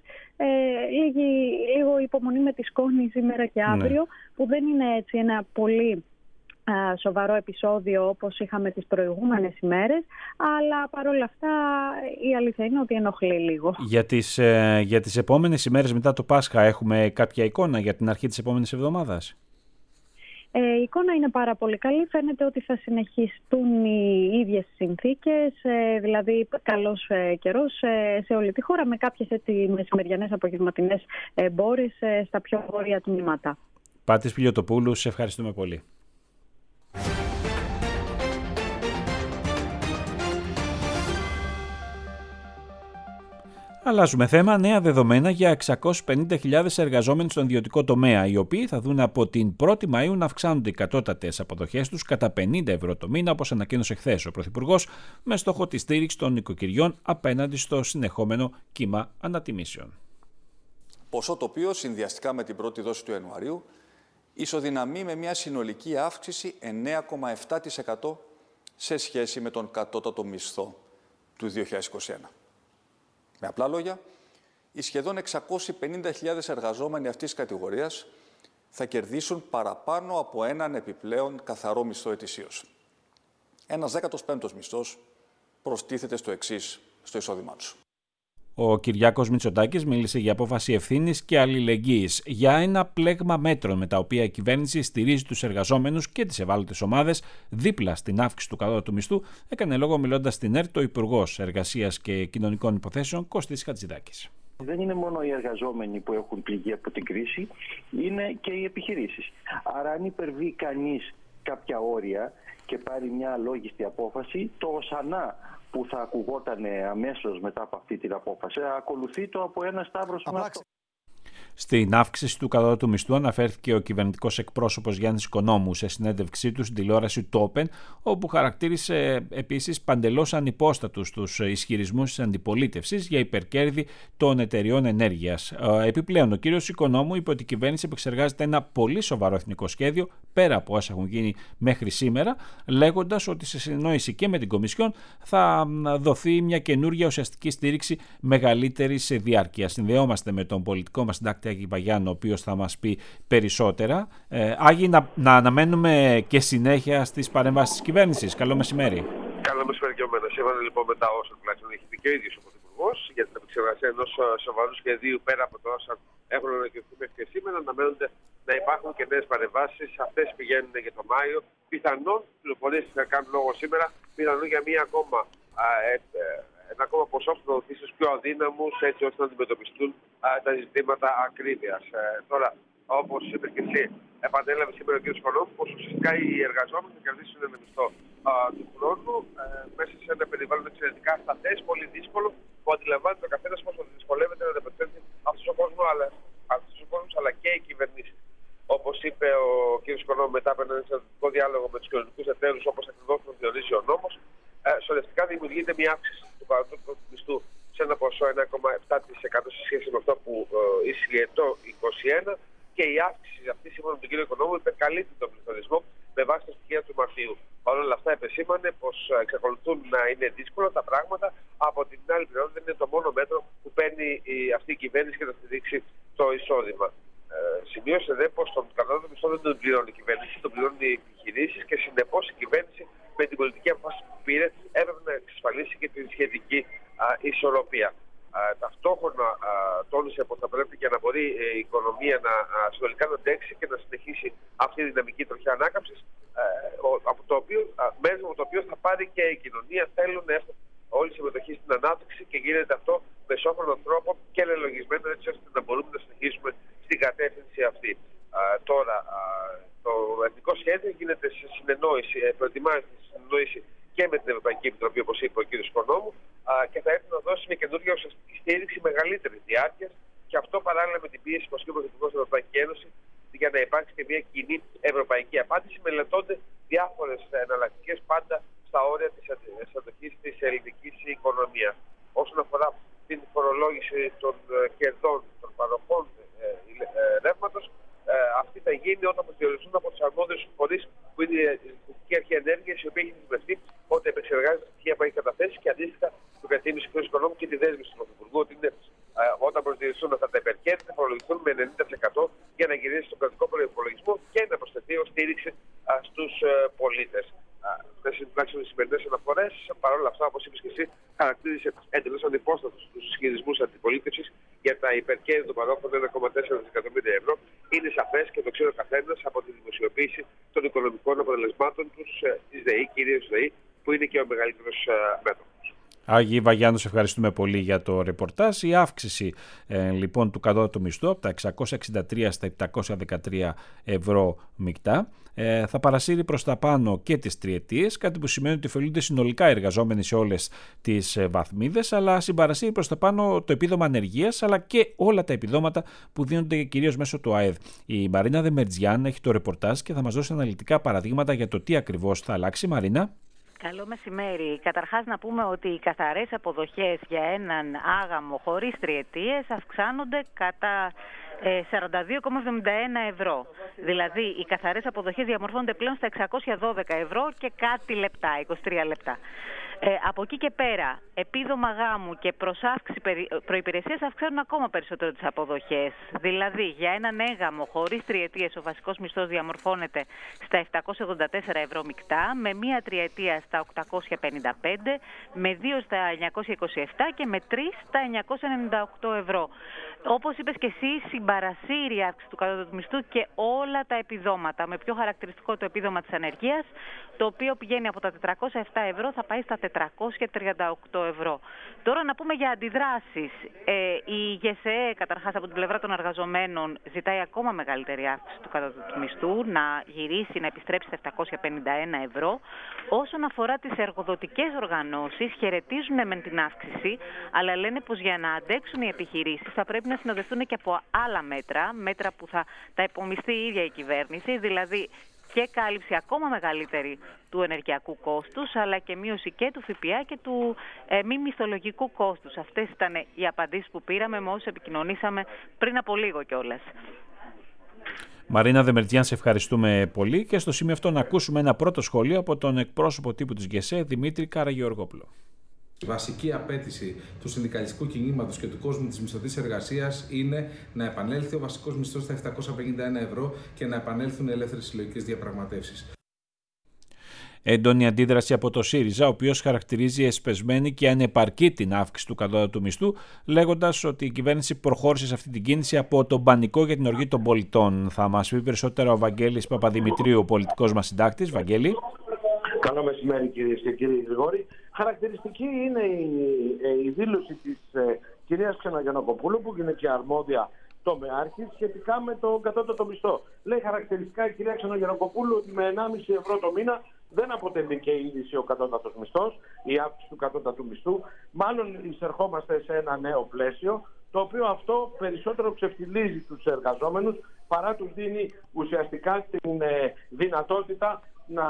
Λίγο υπομονή με τη σκόνη σήμερα και αύριο, που δεν είναι έτσι ένα πολύ σοβαρό επεισόδιο όπως είχαμε τις προηγούμενες ημέρες, αλλά παρόλα αυτά η αλήθεια είναι ότι ενοχλεί λίγο. Για τις επόμενες ημέρες μετά το Πάσχα έχουμε κάποια εικόνα για την αρχή της επόμενης εβδομάδας? Η εικόνα είναι πάρα πολύ καλή. Φαίνεται ότι θα συνεχιστούν οι ίδιες συνθήκες, δηλαδή καλός καιρός σε όλη τη χώρα, με κάποιες μεσημεριανές απογευματινές μπόρες στα πιο βόρεια τμήματα. Πάτη Σπηλιωτοπούλου, σε ευχαριστούμε πολύ. Αλλάζουμε θέμα. Νέα δεδομένα για 650.000 εργαζόμενους στον ιδιωτικό τομέα, οι οποίοι θα δουν από την 1η Μαΐου να αυξάνονται οι κατώτατες αποδοχές τους κατά 50 ευρώ το μήνα, όπως ανακοίνωσε χθες ο Πρωθυπουργός, με στόχο τη στήριξη των νοικοκυριών απέναντι στο συνεχόμενο κύμα ανατιμήσεων. Ποσό το οποίο συνδυαστικά με την πρώτη δόση του Ιανουαρίου ισοδυναμεί με μια συνολική αύξηση 9,7% σε σχέση με τον κατώτατο μισθό του 2021. Με απλά λόγια, οι σχεδόν 650.000 εργαζόμενοι αυτής της κατηγορίας θα κερδίσουν παραπάνω από έναν επιπλέον καθαρό μισθό ετησίως. Ένας 15ος μισθός προστίθεται στο εξής στο εισόδημά τους. Ο Κυριάκος Μητσοτάκης μίλησε για απόφαση ευθύνης και αλληλεγγύης, για ένα πλέγμα μέτρων με τα οποία η κυβέρνηση στηρίζει τους εργαζόμενους και τις ευάλωτες ομάδες δίπλα στην αύξηση του κατώτατου μισθού, έκανε λόγο μιλώντας στην ΕΡΤ ο Υπουργός Εργασίας και Κοινωνικών Υποθέσεων Κωστής Χατζηδάκης. Δεν είναι μόνο οι εργαζόμενοι που έχουν πληγεί από την κρίση, είναι και οι επιχειρήσεις. Άρα αν υπερβεί κανείς κάποια όρια και πάρει μια αλόγιστη απόφαση, το οσανά που θα ακουγόταν αμέσως μετά από αυτή την απόφαση, ακολουθεί το από ένα σταύρος με αυτό. Στην αύξηση του κατώτατου μισθού αναφέρθηκε ο κυβερνητικός εκπρόσωπος Γιάννης Οικονόμου σε συνέντευξή του στην τηλεόραση του Open, όπου χαρακτήρισε επίσης παντελώς ανυπόστατους τους ισχυρισμούς της αντιπολίτευσης για υπερκέρδη των εταιριών ενέργειας. Επιπλέον, ο κύριος Οικονόμου είπε ότι η κυβέρνηση επεξεργάζεται ένα πολύ σοβαρό εθνικό σχέδιο, πέρα από όσα έχουν γίνει μέχρι σήμερα, λέγοντας ότι σε συνεννόηση και με την Κομισιόν θα δοθεί μια καινούργια ουσιαστική στήριξη μεγαλύτερης διάρκειας. Συνδεόμαστε με τον πολιτικό μας συντάκτη Άγη Παγιάννου, ο οποίος θα μας πει περισσότερα. Άγη, να αναμένουμε και συνέχεια στις παρεμβάσεις της κυβέρνησης. Καλό μεσημέρι. Καλό μεσημέρι και εμένα. Σύμφωνα λοιπόν με τα όσα τουλάχιστον έχει πει και ο ίδιος ο Πρωθυπουργός για την επεξεργασία ενός σοβαρού σχεδίου πέρα από τα όσα έχουν ανακοινωθεί μέχρι και σήμερα, αναμένονται να υπάρχουν και νέες παρεμβάσεις. Αυτές πηγαίνουν για τον Μάιο. Πιθανόν, πληροφορίες θα κάνουν λόγο σήμερα, πιθανόν για ένα ακόμα ποσό που θα δοθεί στους πιο αδύναμους, έτσι ώστε να αντιμετωπιστούν τα ζητήματα ακρίβειας. Τώρα, όπως είπε και εσύ, επανέλαβε σήμερα ο κ. Οικονόμου πως ουσιαστικά οι εργαζόμενοι θα κερδίσουν ένα μισθό του χρόνου μέσα σε ένα περιβάλλον εξαιρετικά ασταθές, πολύ δύσκολο, που αντιλαμβάνεται ο καθένας πόσο δυσκολεύεται να ανταπεξέλθει αυτός ο κόσμος, αλλά και οι κυβερνήσεις. Όπως είπε ο κ. Οικονόμου μετά από έναν εξαιρετικό διάλογο με τους κοινωνικούς εταίρους, όπως ακριβώς τον διορίζει ο νόμος, σωρευτικά δημιουργείται μια αύξηση του κατώτατου μισθού σε ένα ποσό 1,7% σε σχέση με αυτό που ίσχυε το 2021, και η αύξηση αυτή, σύμφωνα με τον κύριο Οικονόμου, υπερκαλύπτει τον πληθωρισμό με βάση τα στοιχεία του Μαρτίου. Παρ' όλα αυτά, επεσήμανε πως εξακολουθούν να είναι δύσκολα τα πράγματα. Από την άλλη πλευρά, δεν είναι το μόνο μέτρο που παίρνει αυτή η κυβέρνηση για να στηρίξει το εισόδημα. Σημείωσε δε πως τον κατώτατο μισθό δεν τον πληρώνει η κυβέρνηση, τον πληρώνουν οι επιχειρήσεις, και συνεπώς η κυβέρνηση με την πολιτική απόφαση που πήρε έπρεπε να εξασφαλίσει και την σχετική ισορροπία. Ταυτόχρονα τόνισε πως θα πρέπει για να μπορεί η οικονομία συνολικά να αντέξει και να συνεχίσει αυτή η δυναμική τροχιά ανάκαμψης, μέρος από το οποίο θα πάρει και η κοινωνία. Θέλουν να έχουν όλη συμμετοχή στην ανάπτυξη και γίνεται αυτό με σόφρονο τρόπο και λελογισμένο, έτσι ώστε να μπορούμε να συνεχίσουμε στην κατεύθυνση αυτή. Τώρα, το εθνικό σχέδιο γίνεται σε συνεννόηση, προετοιμάζεται σε συνεννόηση και με την Ευρωπαϊκή Επιτροπή, όπως είπε ο κ. Οικονόμου, και θα έρθει να δώσει μια καινούργια ουσιαστική στήριξη μεγαλύτερη διάρκεια, και αυτό παράλληλα με την πίεση που ασκεί ο Πρωθυπουργός στην Ευρωπαϊκή Ένωση για να υπάρξει και μια κοινή ευρωπαϊκή απάντηση. Μελετώνται διάφορες εναλλακτικές πάντα στα όρια της αντοχής της ελληνικής οικονομίας. Όσον αφορά την φορολόγηση των κερδών των παροχών ρεύματος, αυτή θα γίνει όταν προσδιοριστούν από τους αρμόδιους φορείς που είναι η Εθνική Αρχή Ενέργειας, η οποία έχει δεσμευτεί ότι επεξεργάζεται τα στοιχεία που έχει καταθέσει, και αντίστοιχα του καθήμιση του Οικονόμου και τη δέσμευση του Πρωθυπουργού ότι είναι, όταν προσδιοριστούν αυτά τα υπερκέρδη, θα φορολογηθούν με 90% για να γυρίσει στον κρατικό προϋπολογισμό και να προσθεθεί ως στήριξη στους πολίτες. Αυτές είναι τουλάχιστον οι σημερινές αναφορές. Παρ' όλα αυτά, όπως είπες και εσύ, χαρακτήρισε εντελώς ανυπόστατους τους ισχυρισμούς αντιπολίτευσης για τα υπερκέρδη των παρόχων 1,4 δισεκατομμύρια ευρώ. Είναι σαφές και το ξέρει ο καθένας από τη δημοσιοποίηση των οικονομικών αποτελεσμάτων τους της ΔΕΗ, κυρίως ΔΕΗ, που είναι και ο μεγαλύτερος μέτωπος. Άγιοι Βαγιάννου, ευχαριστούμε πολύ για το ρεπορτάζ. Η αύξηση λοιπόν του κατώτατου μισθού από τα 663 στα 713 ευρώ μεικτά θα παρασύρει προς τα πάνω και τις τριετίες, κάτι που σημαίνει ότι ωφελούνται συνολικά οι εργαζόμενοι σε όλες τις βαθμίδες, αλλά συμπαρασύρει προς τα πάνω το επίδομα ανεργίας, αλλά και όλα τα επιδόματα που δίνονται κυρίως μέσω του ΑΕΔ. Η Μαρίνα Δεμερτζιάν έχει το ρεπορτάζ και θα μας δώσει αναλυτικά παραδείγματα για το τι ακριβώς θα αλλάξει. Μαρίνα. Καλό μεσημέρι. Καταρχάς να πούμε ότι οι καθαρές αποδοχές για έναν άγαμο χωρίς τριετίες αυξάνονται κατά 42,71 ευρώ. Δηλαδή οι καθαρές αποδοχές διαμορφώνονται πλέον στα 612 ευρώ και κάτι λεπτά, 23 λεπτά. Από εκεί και πέρα, επίδομα γάμου και προσάυξη προϋπηρεσίας αυξάνουν ακόμα περισσότερο τις αποδοχές. Δηλαδή, για έναν έγαμο χωρίς τριετίες, ο βασικός μισθός διαμορφώνεται στα 784 ευρώ μεικτά, με μία τριετία στα 855, με δύο στα 927 και με τρεις στα 998 ευρώ. Όπως είπες και εσύ, συμπαρασύρει η αύξηση του κατώτατου μισθού και όλα τα επιδόματα, με πιο χαρακτηριστικό το επίδομα της ανεργίας, το οποίο πηγαίνει από τα 407 ευρώ, θα πάει στα 438 ευρώ. Τώρα να πούμε για αντιδράσεις. Η ΓΕΣΕ, καταρχάς από την πλευρά των εργαζομένων, ζητάει ακόμα μεγαλύτερη αύξηση του κατώτατου μισθού, να γυρίσει, να επιστρέψει στα 751 ευρώ. Όσον αφορά τις εργοδοτικές οργανώσεις, χαιρετίζουν με την αύξηση, αλλά λένε πως για να αντέξουν οι επιχειρήσεις θα πρέπει να συνοδευτούν και από άλλα μέτρα που θα τα υπομειστεί η ίδια η κυβέρνηση, δηλαδή και κάλυψη ακόμα μεγαλύτερη του ενεργειακού κόστους, αλλά και μείωση και του ΦΠΑ και του μη μισθολογικού κόστους. Αυτές ήταν οι απαντήσεις που πήραμε με όσους επικοινωνήσαμε πριν από λίγο κιόλας. Μαρίνα Δεμερτζιάν, σε ευχαριστούμε πολύ, και στο σημείο αυτό να ακούσουμε ένα πρώτο σχόλιο από τον εκπρόσωπο τύπου της ΓΕΣΕ, Δημήτρη Καραγεωργόπουλο. Η βασική απέτηση του συνδικαλιστικού κινήματος και του κόσμου της μισθωτής εργασίας είναι να επανέλθει ο βασικός μισθός στα 751 ευρώ και να επανέλθουν ελεύθερες συλλογικές διαπραγματεύσεις. Έντονη αντίδραση από το ΣΥΡΙΖΑ, ο οποίος χαρακτηρίζει εσπεσμένη και ανεπαρκή την αύξηση του κατώτατου μισθού, λέγοντας ότι η κυβέρνηση προχώρησε σε αυτή την κίνηση από τον πανικό για την οργή των πολιτών. Θα μας πει περισσότερα ο Βαγγέλης Παπαδημητρίου, ο πολιτικός μας συντάκτης. Βαγγέλη. Καλό μεσημέρι, κυρίες και κύριοι Γρηγόρη. Χαρακτηριστική είναι η δήλωση της κυρίας Ξενογιαννακοπούλου, που είναι και αρμόδια τομεάρχη, σχετικά με το κατώτατο μισθό. Λέει χαρακτηριστικά η κυρία Ξενογιαννακοπούλου ότι με 1,5 ευρώ το μήνα δεν αποτελεί και είδηση ο κατώτατος μισθός, η αύξηση του κατώτατου μισθού. Μάλλον εισερχόμαστε σε ένα νέο πλαίσιο, το οποίο αυτό περισσότερο ξεφτιλίζει τους εργαζόμενους παρά τους δίνει ουσιαστικά την δυνατότητα να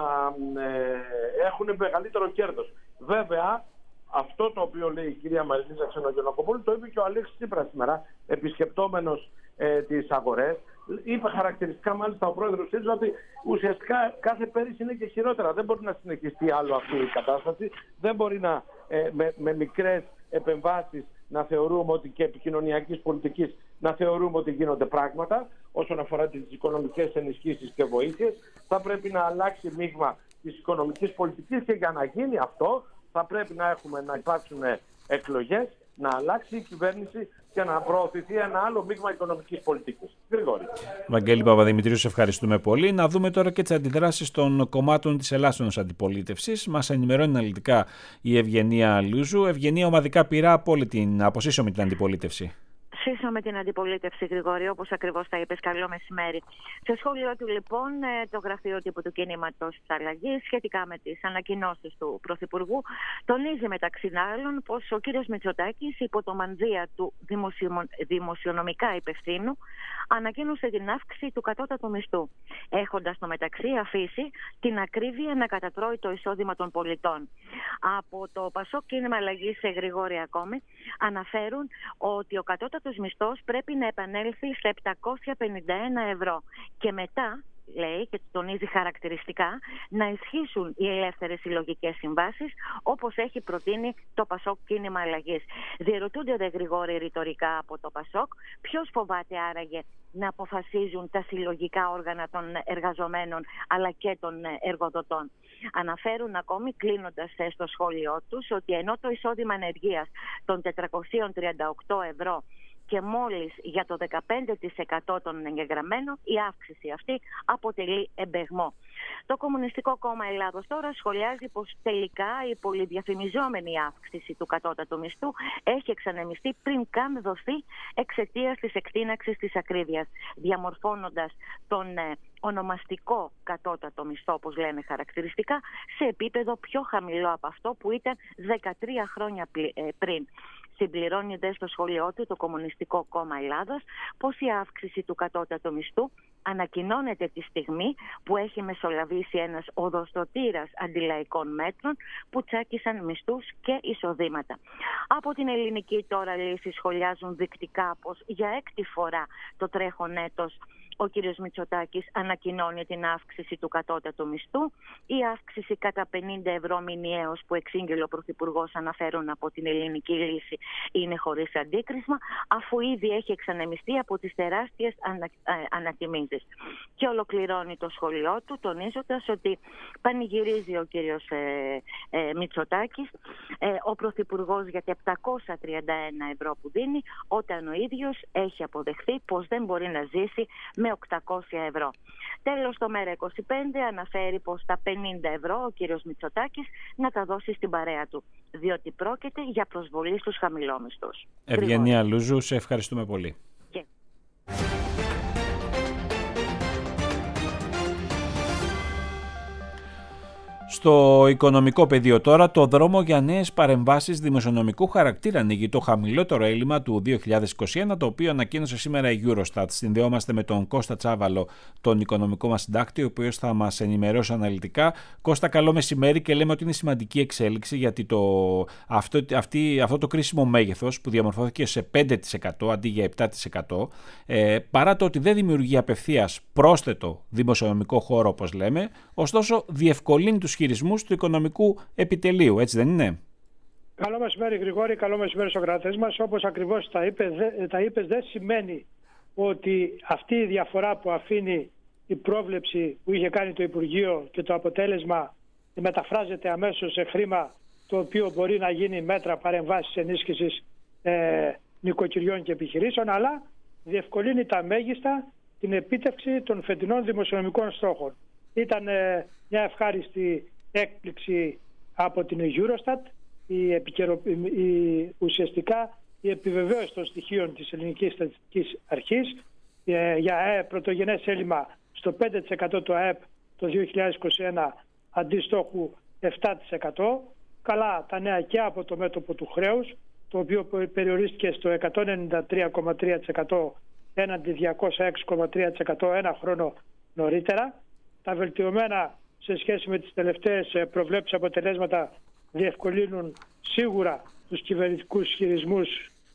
έχουν μεγαλύτερο κέρδος. Βέβαια, αυτό το οποίο λέει η κυρία Μαριλίζα Ξενογιαννακοπούλου το είπε και ο Αλέξης Τσίπρας σήμερα, επισκεπτόμενος τις αγορές. Είπε χαρακτηριστικά μάλιστα ο πρόεδρος της ότι ουσιαστικά κάθε πέρυσι είναι και χειρότερα. Δεν μπορεί να συνεχιστεί άλλο αυτή η κατάσταση. Δεν μπορεί να, με μικρές επεμβάσεις να θεωρούμε ότι και επικοινωνιακής πολιτικής να θεωρούμε ότι γίνονται πράγματα όσον αφορά τις οικονομικές ενισχύσεις και βοήθειες. Θα πρέπει να αλλάξει μείγμα της οικονομικής πολιτικής και για να γίνει αυτό θα πρέπει να υπάρξουν εκλογές, να αλλάξει η κυβέρνηση και να προωθηθεί ένα άλλο μείγμα οικονομικής πολιτικής. Γρηγόρη. Βαγγέλη Παπαδημητρίου, σε ευχαριστούμε πολύ. Να δούμε τώρα και τις αντιδράσεις των κομμάτων της ελάσσονος αντιπολίτευσης. Μας ενημερώνει αναλυτικά η Ευγενία Λούζου. Ευγενία, ομαδικά πειρά από όλη την αποσύσσω την αντιπολίτευση. Σύσσω με την αντιπολίτευση, Γρηγόρη, όπως ακριβώς τα είπες. Καλό μεσημέρι. Σε σχόλιο του, λοιπόν, το γραφείο τύπου του Κινήματος της Αλλαγής, σχετικά με τις ανακοινώσεις του Πρωθυπουργού, τονίζει μεταξύ άλλων πως ο κύριος Μητσοτάκης, υπό το μανδύα του δημοσιονομικά υπευθύνου, ανακοίνωσε την αύξηση του κατώτατου μισθού, έχοντας στο μεταξύ αφήσει την ακρίβεια να κατατρώει το εισόδημα των πολιτών. Από το Πασόκ Κίνημα Αλλαγής, σε Γρηγόρη ακόμη, αναφέρουν ότι ο κατώτατος μισθός πρέπει να επανέλθει στα 751 ευρώ και μετά, λέει και τονίζει χαρακτηριστικά, να ισχύσουν οι ελεύθερες συλλογικές συμβάσεις όπως έχει προτείνει το Πασόκ Κίνημα Αλλαγής. Διερωτούνται, δε Γρηγόρη, ρητορικά από το Πασόκ, ποιος φοβάται άραγε να αποφασίζουν τα συλλογικά όργανα των εργαζομένων αλλά και των εργοδοτών. Αναφέρουν ακόμη, κλείνοντας στο σχόλιο τους, ότι ενώ το εισόδημα ανεργίας των 438 ευρώ και μόλις για το 15% των εγγεγραμμένων, η αύξηση αυτή αποτελεί εμπεγμό. Το Κομμουνιστικό Κόμμα Ελλάδος τώρα σχολιάζει πως τελικά η πολυδιαφημιζόμενη αύξηση του κατώτατου μισθού έχει εξανεμιστεί πριν καν δοθεί εξαιτίας της εκτείναξης της ακρίβειας, διαμορφώνοντας τον ονομαστικό κατώτατο μισθό, όπως λένε χαρακτηριστικά, σε επίπεδο πιο χαμηλό από αυτό που ήταν 13 χρόνια πριν. Συμπληρώνει στο σχόλιο του το Κομμουνιστικό Κόμμα Ελλάδος πως η αύξηση του κατώτατου μισθού ανακοινώνεται τη στιγμή που έχει μεσολαβήσει ένας οδοστοτήρας αντιλαϊκών μέτρων που τσάκισαν μισθούς και εισοδήματα. Από την Ελληνική τώρα λύση σχολιάζουν δεικτικά πως για 6η φορά το τρέχον έτος ο κύριος Μητσοτάκης ανακοινώνει την αύξηση του κατώτατου μισθού. Η αύξηση κατά 50 ευρώ μηνιαίως που εξήγηλε ο Πρωθυπουργός, αναφέρουν από την Ελληνική λύση, είναι χωρίς αντίκρισμα, αφού ήδη έχει εξανεμιστεί από τις τεράστιες ανατιμήσεις. Και ολοκληρώνει το σχολείο του τονίζοντας ότι πανηγυρίζει ο κύριος Μητσοτάκης, ο Πρωθυπουργός, για τα 731 ευρώ που δίνει, όταν ο ίδιος έχει αποδεχθεί πως δεν μπορεί να ζήσει με 800 ευρώ. Τέλος, το ΜέΡΑ25 αναφέρει πως τα 50 ευρώ ο κύριος Μητσοτάκης να τα δώσει στην παρέα του, διότι πρόκειται για προσβολή στους χαμηλόμισθους. Ευγενία Λούζου, σε ευχαριστούμε πολύ. Στο οικονομικό πεδίο τώρα, το δρόμο για νέες παρεμβάσεις δημοσιονομικού χαρακτήρα ανοίγει το χαμηλότερο έλλειμμα του 2021, το οποίο ανακοίνωσε σήμερα η Eurostat. Συνδεόμαστε με τον Κώστα Τσάβαλο, τον οικονομικό μας συντάκτη, ο οποίος θα μας ενημερώσει αναλυτικά. Κώστα, καλό μεσημέρι, και λέμε ότι είναι σημαντική εξέλιξη, γιατί αυτό το κρίσιμο μέγεθος που διαμορφώθηκε σε 5% αντί για 7%, παρά το ότι δεν δημιουργεί απευθείας πρόσθετο δημοσιονομικό χώρο, όπως λέμε, ωστόσο διευκολύνει τους χειρισμούς του οικονομικού επιτελείου, έτσι δεν είναι? Καλό μεσημέρι, Γρηγόρη, καλό μεσημέρι στους ακροατές μας. Όπως ακριβώς τα είπες, δεν σημαίνει ότι αυτή η διαφορά που αφήνει η πρόβλεψη που είχε κάνει το Υπουργείο και το αποτέλεσμα μεταφράζεται αμέσως σε χρήμα το οποίο μπορεί να γίνει μέτρα παρεμβάσεις ενίσχυσης νοικοκυριών και επιχειρήσεων, αλλά διευκολύνει τα μέγιστα την επίτευξη των φετινών δημοσιονομικών στόχων. Ήταν μια ευχάριστη έκπληξη από την Eurostat ουσιαστικά η επιβεβαίωση των στοιχείων της Ελληνικής Στατιστικής Αρχής για πρωτογενές έλλειμμα στο 5% του ΑΕΠ το 2021 αντί στόχου 7%. Καλά τα νέα και από το μέτωπο του χρέους, το οποίο περιορίστηκε στο 193,3% έναντι 206,3% ένα χρόνο νωρίτερα. Τα βελτιωμένα σε σχέση με τις τελευταίες προβλέψεις αποτελέσματα διευκολύνουν σίγουρα τους κυβερνητικούς χειρισμούς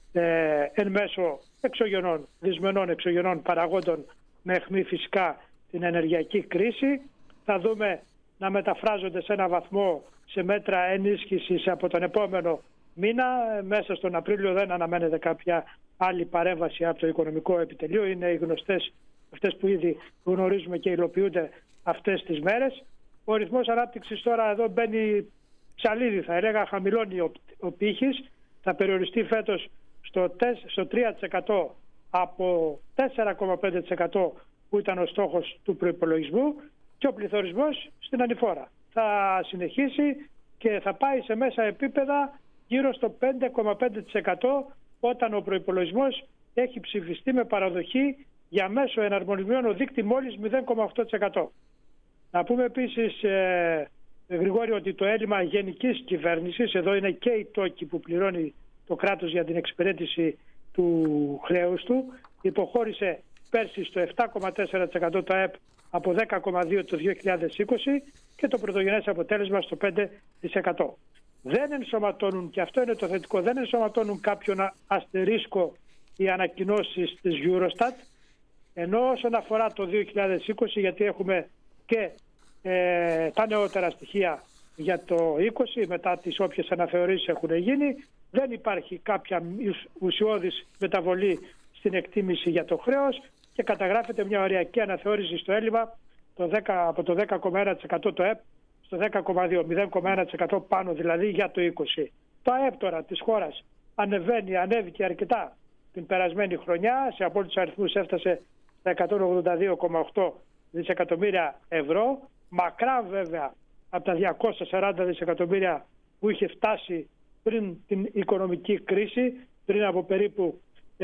εν μέσω εξωγενών, δυσμενών εξωγενών παραγόντων, με αιχμή φυσικά την ενεργειακή κρίση. Θα δούμε να μεταφράζονται σε ένα βαθμό σε μέτρα ενίσχυσης από τον επόμενο μήνα. Μέσα στον Απρίλιο δεν αναμένεται κάποια άλλη παρέμβαση από το οικονομικό επιτελείο. Είναι οι γνωστές αυτές που ήδη γνωρίζουμε και υλοποιούνται αυτές τις μέρες. Ο ρυθμός ανάπτυξης τώρα εδώ μπαίνει ψαλίδι, θα έλεγα, χαμηλώνει ο πύχης. Θα περιοριστεί φέτος στο 3% από 4,5% που ήταν ο στόχος του προϋπολογισμού, και ο πληθωρισμός στην ανηφόρα. Θα συνεχίσει και θα πάει σε μέσα επίπεδα γύρω στο 5,5% όταν ο προϋπολογισμός έχει ψηφιστεί με παραδοχή για μέσο εναρμονισμένο δείκτη μόλις 0,8%. Να πούμε επίσης, Γρηγόρη, ότι το έλλειμμα γενικής κυβέρνησης, εδώ είναι και η τόκη που πληρώνει το κράτος για την εξυπηρέτηση του χρέους του, υποχώρησε πέρσι στο 7,4% το ΑΕΠ από 10,2% το 2020 και το πρωτογενές αποτέλεσμα στο 5%. Δεν ενσωματώνουν, και αυτό είναι το θετικό, δεν ενσωματώνουν κάποιον αστερίσκο οι ανακοινώσεις της Eurostat, ενώ όσον αφορά το 2020, γιατί έχουμε και τα νεότερα στοιχεία για το 2020, μετά τις όποιες αναθεωρήσεις έχουν γίνει, δεν υπάρχει κάποια ουσιώδης μεταβολή στην εκτίμηση για το χρέος και καταγράφεται μια οριακή αναθεώρηση στο έλλειμμα από το 10,1% το ΕΠ στο 10,2%, 0,1% πάνω δηλαδή για το 2020. Το ΑΕΠ τώρα της χώρας ανέβηκε αρκετά την περασμένη χρονιά, σε απόλυτους αριθμούς έφτασε στα 182,8 δισεκατομμύρια ευρώ, μακρά βέβαια από τα 240 δισεκατομμύρια που είχε φτάσει πριν την οικονομική κρίση, πριν από περίπου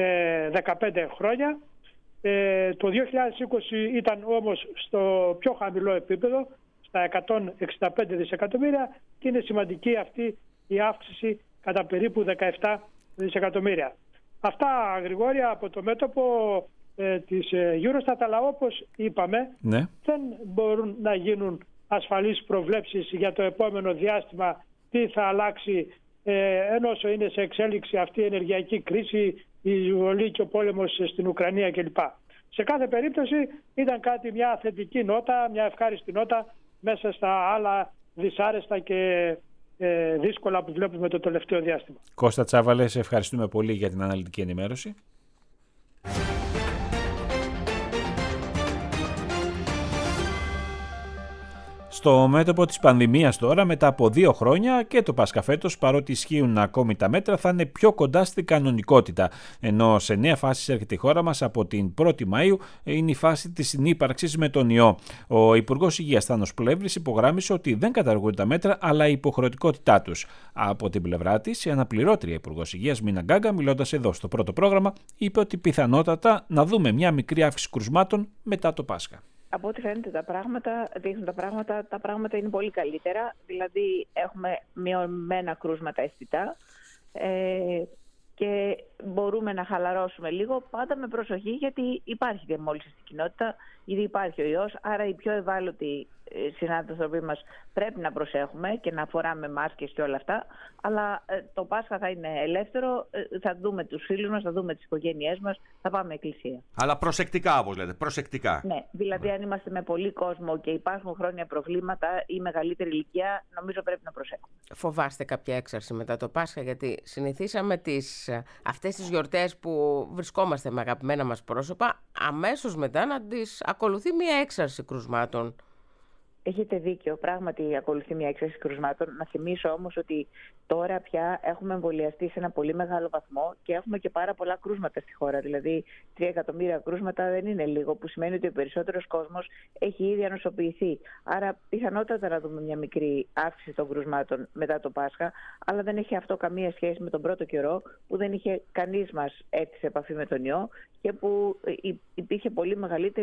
15 χρόνια. Το 2020 ήταν όμως στο πιο χαμηλό επίπεδο, στα 165 δισεκατομμύρια, και είναι σημαντική αυτή η αύξηση κατά περίπου 17 δισεκατομμύρια. Αυτά, Γρηγόρια, από το μέτωπο της Eurostat, αλλά όπως είπαμε, δεν μπορούν να γίνουν ασφαλείς προβλέψεις για το επόμενο διάστημα τι θα αλλάξει, ενώ είναι σε εξέλιξη αυτή η ενεργειακή κρίση, η εισβολή και ο πόλεμος στην Ουκρανία κλπ. Σε κάθε περίπτωση ήταν μια θετική νότα, μια ευχάριστη νότα μέσα στα άλλα δυσάρεστα και δύσκολα που βλέπουμε το τελευταίο διάστημα. Κώστα Τσάβαλε, σε ευχαριστούμε πολύ για την αναλυτική ενημέρωση. Στο μέτωπο της πανδημίας τώρα, μετά από 2 χρόνια και το Πάσχα φέτος, παρότι ισχύουν ακόμη τα μέτρα, θα είναι πιο κοντά στην κανονικότητα. Ενώ σε νέα φάση έρχεται η χώρα μας από την 1η Μαΐου, είναι η φάση της συνύπαρξης με τον ιό. Ο Υπουργός Υγείας Θάνος Πλεύρης υπογράμμισε ότι δεν καταργούνται τα μέτρα, αλλά η υποχρεωτικότητά τους. Από την πλευρά της, η αναπληρώτρια Υπουργός Υγείας Μίνα Γκάγκα, μιλώντας εδώ στο πρώτο πρόγραμμα, είπε ότι πιθανότατα να δούμε μια μικρή αύξηση κρουσμάτων μετά το Πάσχα. Από ό,τι φαίνεται τα πράγματα είναι πολύ καλύτερα. Δηλαδή έχουμε μειωμένα κρούσματα αισθητά και μπορούμε να χαλαρώσουμε λίγο, πάντα με προσοχή, γιατί υπάρχει διαμόλυνση στην κοινότητα, γιατί υπάρχει ο ιός, άρα οι πιο ευάλωτοι συνάνθρωποι μας πρέπει να προσέχουμε και να φοράμε μάσκες και όλα αυτά, αλλά το Πάσχα θα είναι ελεύθερο, θα δούμε τους φίλους μας, θα δούμε τις οικογένειές μας, θα πάμε εκκλησία. Αλλά προσεκτικά, όπως λέτε, προσεκτικά. Ναι, δηλαδή αν είμαστε με πολύ κόσμο και υπάρχουν χρόνια προβλήματα ή μεγαλύτερη ηλικία, νομίζω πρέπει να προσέχουμε. Φοβάστε κάποια έξαρση μετά το Πάσχα, γιατί συνηθίσαμε αυτές τις γιορτές που βρισκόμαστε με αγαπημένα μας πρόσωπα, αμέσως μετά να τις ακολουθεί μια έξαρση κρουσμάτων. Έχετε δίκιο. Πράγματι, ακολουθεί μια έξαρση κρουσμάτων. Να θυμίσω όμως ότι τώρα πια έχουμε εμβολιαστεί σε ένα πολύ μεγάλο βαθμό και έχουμε και πάρα πολλά κρούσματα στη χώρα. Δηλαδή, 3 εκατομμύρια κρούσματα δεν είναι λίγο, που σημαίνει ότι ο περισσότερος κόσμος έχει ήδη ανοσοποιηθεί. Άρα, πιθανότατα να δούμε μια μικρή αύξηση των κρούσματων μετά το Πάσχα, αλλά δεν έχει αυτό καμία σχέση με τον πρώτο καιρό, που δεν είχε κανείς μας έρθει σε επαφή με τον ιό και που υπήρχε πολύ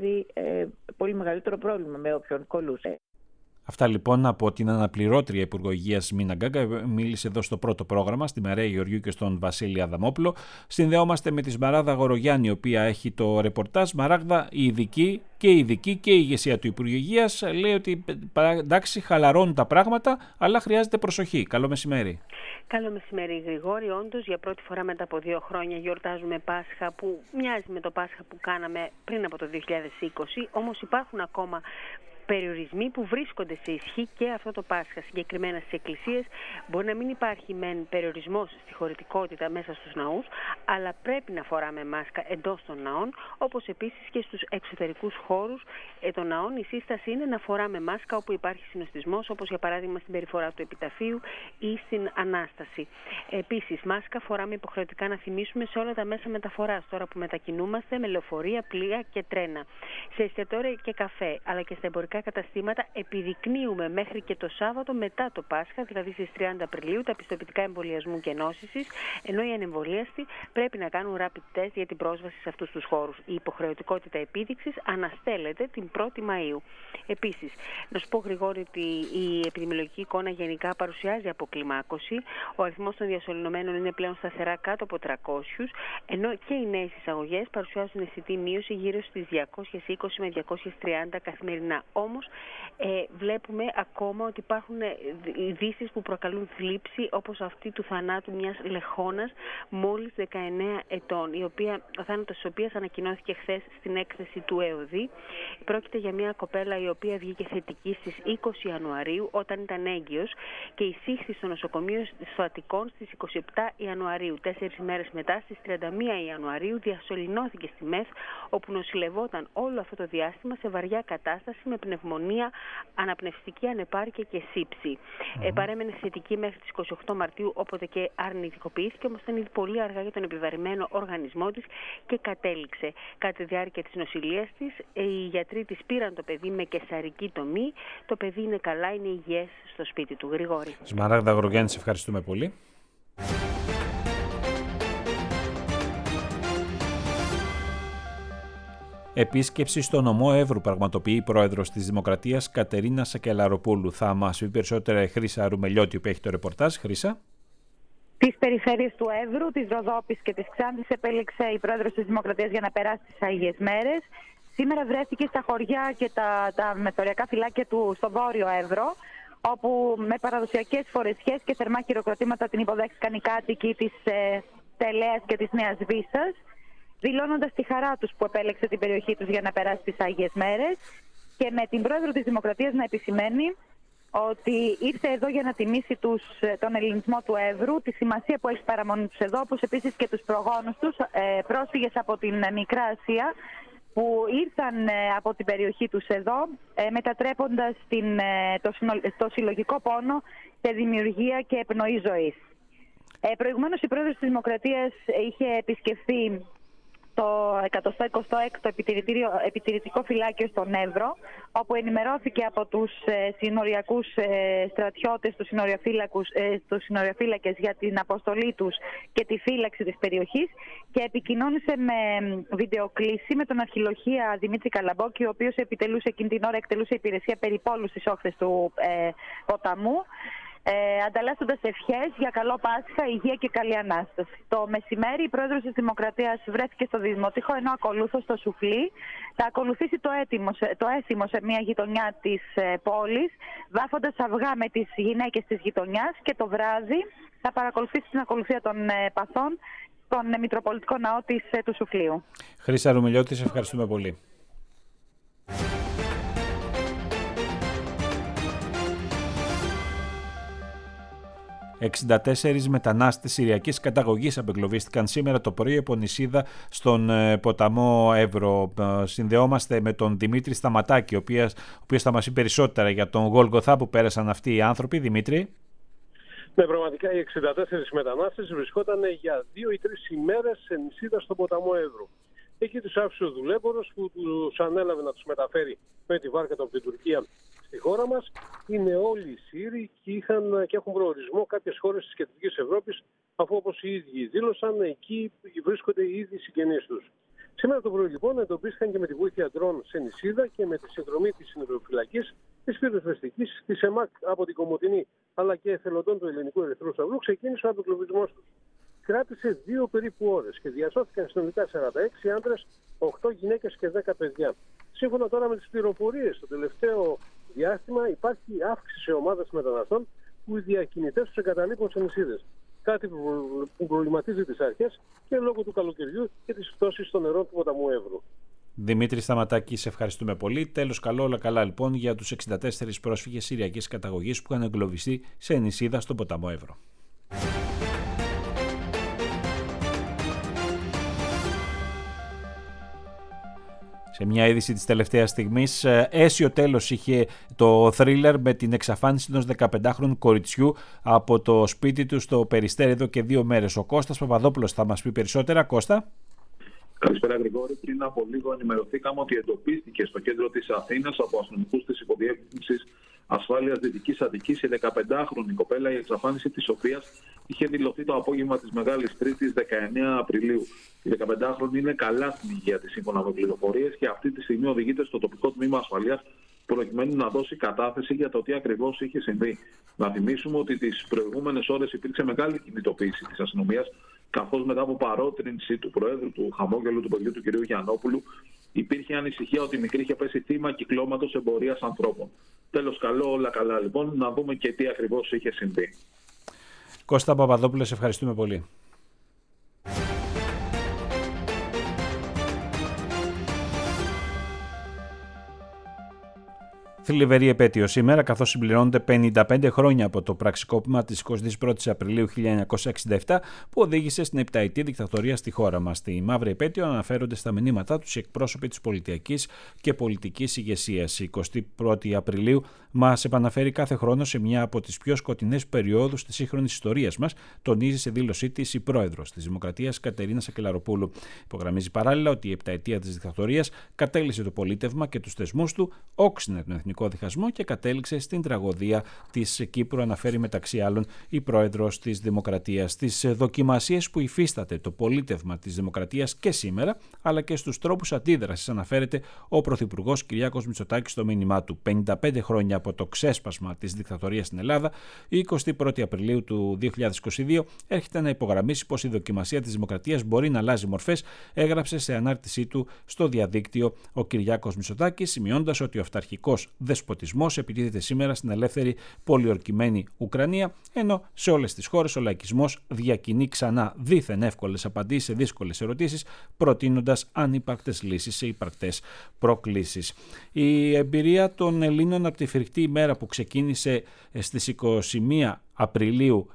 μεγαλύτερο πρόβλημα με όποιον κολούσε. Αυτά λοιπόν από την αναπληρώτρια Υπουργό Υγείας Μίνα Γκάγκα. Μίλησε εδώ στο πρώτο πρόγραμμα, στη Μαρία Γεωργίου και στον Βασίλη Αδαμόπουλο. Συνδεόμαστε με τη Σμαράγδα Γορογιάννη, η οποία έχει το ρεπορτάζ. Σμαράγδα, η ειδική και η ηγεσία του Υπουργείου Υγείας λέει ότι εντάξει, χαλαρώνουν τα πράγματα, αλλά χρειάζεται προσοχή. Καλό μεσημέρι. Καλό μεσημέρι, Γρηγόρη. Όντως, για πρώτη φορά μετά από 2 χρόνια γιορτάζουμε Πάσχα που μοιάζει με το Πάσχα που κάναμε πριν από το 2020. Όμως υπάρχουν ακόμα περιορισμοί που βρίσκονται σε ισχύ και αυτό το Πάσχα. Συγκεκριμένα στις εκκλησίες μπορεί να μην υπάρχει μεν περιορισμός στη χωρητικότητα μέσα στους ναούς, αλλά πρέπει να φοράμε μάσκα εντός των ναών, όπως επίσης και στους εξωτερικούς χώρους των ναών. Η σύσταση είναι να φοράμε μάσκα όπου υπάρχει συνοστισμός, όπως για παράδειγμα στην περιφορά του Επιταφείου ή στην Ανάσταση. Επίσης, μάσκα φοράμε υποχρεωτικά, να θυμίσουμε, σε όλα τα μέσα μεταφοράς, τώρα που μετακινούμαστε με λεωφορεία, πλοία και τρένα. Σε εστιατόρια και καφέ, αλλά και στα εμπορικά καταστήματα επιδεικνύουμε μέχρι και το Σάββατο μετά το Πάσχα, δηλαδή στις 30 Απριλίου, τα πιστοποιητικά εμβολιασμού και νόσησης, ενώ οι ανεμβολίαστοι πρέπει να κάνουν rapid test για την πρόσβαση σε αυτούς τους χώρους. Η υποχρεωτικότητα επίδειξης αναστέλλεται την 1η Μαΐου. Επίσης, να σου πω, Γρηγόρη, ότι η επιδημιολογική εικόνα γενικά παρουσιάζει αποκλιμάκωση. Ο αριθμός των διασωληνωμένων είναι πλέον σταθερά κάτω από 300, ενώ και οι νέες εισαγωγές παρουσιάζουν αισθητή μείωση γύρω στις 220 με 230 καθημερινά. Όμως βλέπουμε ακόμα ότι υπάρχουν ειδήσεις που προκαλούν θλίψη, όπως αυτή του θανάτου μιας λεχώνας μόλις 19 ετών, ο θάνατος της οποίας ανακοινώθηκε χθες στην έκθεση του ΕΟΔΗ. Πρόκειται για μια κοπέλα η οποία βγήκε θετική στις 20 Ιανουαρίου όταν ήταν έγκυος και εισήχθη στο νοσοκομείο στο Αττικών στις 27 Ιανουαρίου. 4 ημέρες μετά, στις 31 Ιανουαρίου, διασωληνώθηκε στη ΜΕΘ, όπου νοσηλευόταν όλο αυτό το διάστημα σε βαριά κατάσταση με πνευμονία, αναπνευστική ανεπάρκεια και σύψη. Παρέμενε θετική μέχρι τις 28 Μαρτίου, όποτε και αρνητικοποιήθηκε, όμως ήταν ήδη πολύ αργά για τον επιβαρημένο οργανισμό της και κατέληξε. Κατά τη διάρκεια της νοσηλείας της, οι γιατροί της πήραν το παιδί με καισαρική τομή. Το παιδί είναι καλά, είναι υγιές στο σπίτι του. Γρηγόρη. Σμαράγδα Γορογιάννη, σε ευχαριστούμε πολύ. Επίσκεψη στο νομό Εύρου πραγματοποιεί η πρόεδρος της Δημοκρατίας Κατερίνα Σακελαροπούλου. Θα μας πει περισσότερα η Χρύσα Ρουμελιώτη, που έχει το ρεπορτάζ. Χρύσα. Τις περιφέρειες του Εύρου, της Ροδόπης και της Ξάνθης επέλεξε η πρόεδρος της Δημοκρατίας για να περάσει τις Αγίες Μέρες. Σήμερα βρέθηκε στα χωριά και τα μεθοριακά φυλάκια του στο Βόρειο Εύρο, όπου με παραδοσιακές φορεσιές και θερμά χειροκροτήματα την υποδέχτηκαν οι κάτοικοι της Τελέας και της Νέας Βύσσας, δηλώνοντας τη χαρά τους που επέλεξε την περιοχή τους για να περάσει τις Άγιες Μέρες, και με την πρόεδρο της Δημοκρατίας να επισημαίνει ότι ήρθε εδώ για να τιμήσει τον ελληνισμό του Εύρου, τη σημασία που έχει παραμονή τους εδώ, όπως επίσης και τους προγόνους τους, πρόσφυγες από την Μικρά Ασία, που ήρθαν από την περιοχή τους εδώ, μετατρέποντας το συλλογικό πόνο σε δημιουργία και επνοή ζωής. Προηγουμένως η πρόεδρος της Δημοκρατίας είχε επισκεφθεί το 126ο επιτηρητικό φυλάκιο στον Εύρο, όπου ενημερώθηκε από τους συνοριακούς στρατιώτες, τους συνοριοφύλακες για την αποστολή τους και τη φύλαξη της περιοχής, και επικοινώνησε με βιντεοκλήση με τον αρχιλοχεία Δημήτρη Καλαμπόκη, ο οποίος εκείνη την ώρα εκτελούσε υπηρεσία περιπόλου στις όχθες του ποταμού, ανταλλάσσοντας ευχές για καλό Πάσχα, υγεία και καλή Ανάσταση. Το μεσημέρι η πρόεδρος της Δημοκρατίας βρέθηκε στο Δημοτήχο, ενώ ακολούθως στο Σουφλί θα ακολουθήσει το έθιμο σε μια γειτονιά της πόλης, βάφοντας αυγά με τις γυναίκες της γειτονιάς, και το βράδυ θα παρακολουθήσει την ακολουθία των παθών στον Μητροπολιτικό Ναό του Σουφλίου. Χρύσα Ρουμελιώτη, σε ευχαριστούμε πολύ. 64 μετανάστες Συριακής καταγωγής απεγκλωβίστηκαν σήμερα το πρωί από νησίδα στον ποταμό Εύρο. Συνδεόμαστε με τον Δημήτρη Σταματάκη, ο οποίος θα μας πει περισσότερα για τον Γολγοθά που πέρασαν αυτοί οι άνθρωποι. Δημήτρη. Ναι, πραγματικά οι 64 μετανάστες βρισκόταν για 2 ή 3 ημέρες σε νησίδα στον ποταμό Εύρου. Εκεί τους άφησε ο δουλέμπορος που τους ανέλαβε να τους μεταφέρει με τη βάρκα από την Τουρκία στη χώρα μας. Είναι όλοι Σύριοι και έχουν προορισμό κάποιες χώρες της Κεντρικής Ευρώπης, αφού όπως οι ίδιοι δήλωσαν, εκεί βρίσκονται οι ίδιοι συγγενείς τους. Σήμερα το πρωί λοιπόν εντοπίστηκαν και με τη βοήθεια ντρόν σε νησίδα και με τη συνδρομή της συνδρομοφυλακής, της πυροσβεστικής, της ΕΜΑΚ από την Κομοτηνή αλλά και εθελοντών του Ελληνικού Ερυθρού Σταυρού ξεκίνησε ο απεγκλωβισμός τους. Κράτησε 2 περίπου ώρες και διασώθηκαν συνολικά 46 άντρες, 8 γυναίκες και 10 παιδιά. Σύμφωνα τώρα με τις πληροφορίες, το τελευταίο διάστημα υπάρχει αύξηση σε ομάδες μεταναστών που οι διακινητές τους εγκαταλείπουν σε νησίδες. Κάτι που προβληματίζει τις αρχές και λόγω του καλοκαιριού και της πτώσης των νερών του ποταμού Εύρου. Δημήτρη Σταματάκη, σε ευχαριστούμε πολύ. Τέλος, όλα καλά λοιπόν για τους 64 πρόσφυγες Συριακής καταγωγής που είχαν εγκλωβιστεί σε νησίδα στον ποταμό Εύρο. Σε μια είδηση της τελευταίας στιγμής, αίσιο τέλος είχε το θρίλερ με την εξαφάνιση ενός 15χρονου κοριτσιού από το σπίτι του στο Περιστέρι εδώ και 2 μέρες. Ο Κώστας Παπαδόπουλος θα μας πει περισσότερα. Κώστα. Καλησπέρα Γρηγόρη. Πριν από λίγο ενημερωθήκαμε ότι εντοπίστηκε στο κέντρο της Αθήνας από αστυνομικούς της Υποδιεύθυνσης Ασφάλειας Δυτικής Αττικής η 15χρονη κοπέλα, η εξαφάνιση της οποίας είχε δηλωθεί το απόγευμα της Μεγάλης Τρίτης 19 Απριλίου. Η 15χρονη είναι καλά στην υγεία της σύμφωνα με πληροφορίες και αυτή τη στιγμή οδηγείται στο τοπικό τμήμα ασφαλείας προκειμένου να δώσει κατάθεση για το τι ακριβώς είχε συμβεί. Να θυμίσουμε ότι τις προηγούμενες ώρες υπήρξε μεγάλη κινητοποίηση της αστυνομίας, καθώς μετά από παρότρινση του Προέδρου του χαμόγελου του παιδιού του κ. Γιαννόπουλου, υπήρχε ανησυχία ότι η μικρή είχε πέσει θύμα κυκλώματος εμπορίας ανθρώπων. Τέλος, όλα καλά λοιπόν, να δούμε και τι ακριβώς είχε συμβεί. Κώστα Παπαδόπουλε, σε ευχαριστούμε πολύ. Θλιβερή επέτειο σήμερα, καθώς συμπληρώνονται 55 χρόνια από το πραξικόπημα της 21ης Απριλίου 1967 που οδήγησε στην επταετή δικτατορία στη χώρα μας. Στη μαύρη επέτειο αναφέρονται στα μηνύματά τους οι εκπρόσωποι της πολιτιακής και πολιτικής ηγεσίας. Η 21η Απριλίου μας επαναφέρει κάθε χρόνο σε μια από τις πιο σκοτεινές περιόδους της σύγχρονης ιστορίας μας, τονίζει σε δήλωσή της η πρόεδρος της Δημοκρατίας Κατερίνα Σακελαροπούλου. Υπογραμμίζει παράλληλα ότι η επταετία της δικτατορίας κατέλυσε το πολίτευμα και τους θεσμούς του, όξινε τον εθνικό διχασμό και κατέληξε στην τραγωδία της Κύπρου, αναφέρει μεταξύ άλλων η πρόεδρος της Δημοκρατίας. Στις δοκιμασίες που υφίσταται το πολίτευμα της Δημοκρατίας και σήμερα, αλλά και στους τρόπους αντίδρασης, αναφέρεται ο Πρωθυπουργός Κυριάκος Μητσοτάκης στο μήνυμά του. 55 χρόνια από το ξέσπασμα της δικτατορίας στην Ελλάδα, η 21η Απριλίου του 2022 έρχεται να υπογραμμίσει πως η δοκιμασία της Δημοκρατίας μπορεί να αλλάζει μορφές, έγραψε σε ανάρτησή του στο διαδίκτυο ο Κυριάκος Μητσοτάκης, σημειώντας ότι ο αυταρχικός δεσποτισμός επιτίθεται σήμερα στην ελεύθερη πολιορκημένη Ουκρανία, ενώ σε όλες τις χώρες ο λαϊκισμός διακινεί ξανά δίθεν εύκολες απαντήσεις σε δύσκολες ερωτήσεις, προτείνοντας ανύπαρκτες λύσεις σε υπαρκτές προκλήσεις. Η εμπειρία των Ελλήνων από τη φρικτή ημέρα που ξεκίνησε στις 21 Απριλίου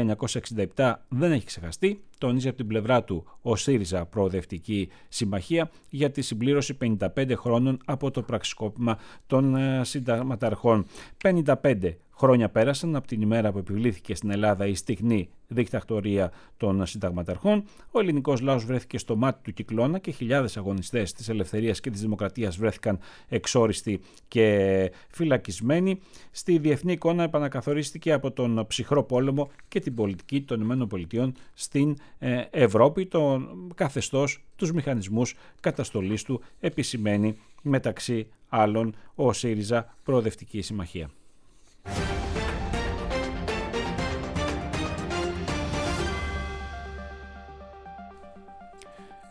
1967 δεν έχει ξεχαστεί, τονίζει από την πλευρά του ο ΣΥΡΙΖΑ Προοδευτική Συμμαχία για τη συμπλήρωση 55 χρόνων από το πραξικόπημα των συνταγματαρχών. 55 χρόνια πέρασαν από την ημέρα που επιβλήθηκε στην Ελλάδα η στιγνή δικτατορία των συνταγματαρχών. Ο ελληνικός λαός βρέθηκε στο μάτι του κυκλώνα και χιλιάδες αγωνιστές της ελευθερίας και της δημοκρατίας βρέθηκαν εξόριστοι και φυλακισμένοι. Στη διεθνή εικόνα επανακαθορίστηκε από τον ψυχρό πόλεμο και την πολιτική των ΗΠΑ στην Ευρώπη, το καθεστώς, τους μηχανισμούς καταστολής του, επισημαίνει μεταξύ άλλων ο ΣΥΡΙΖΑ Προοδευτική Συμμαχία.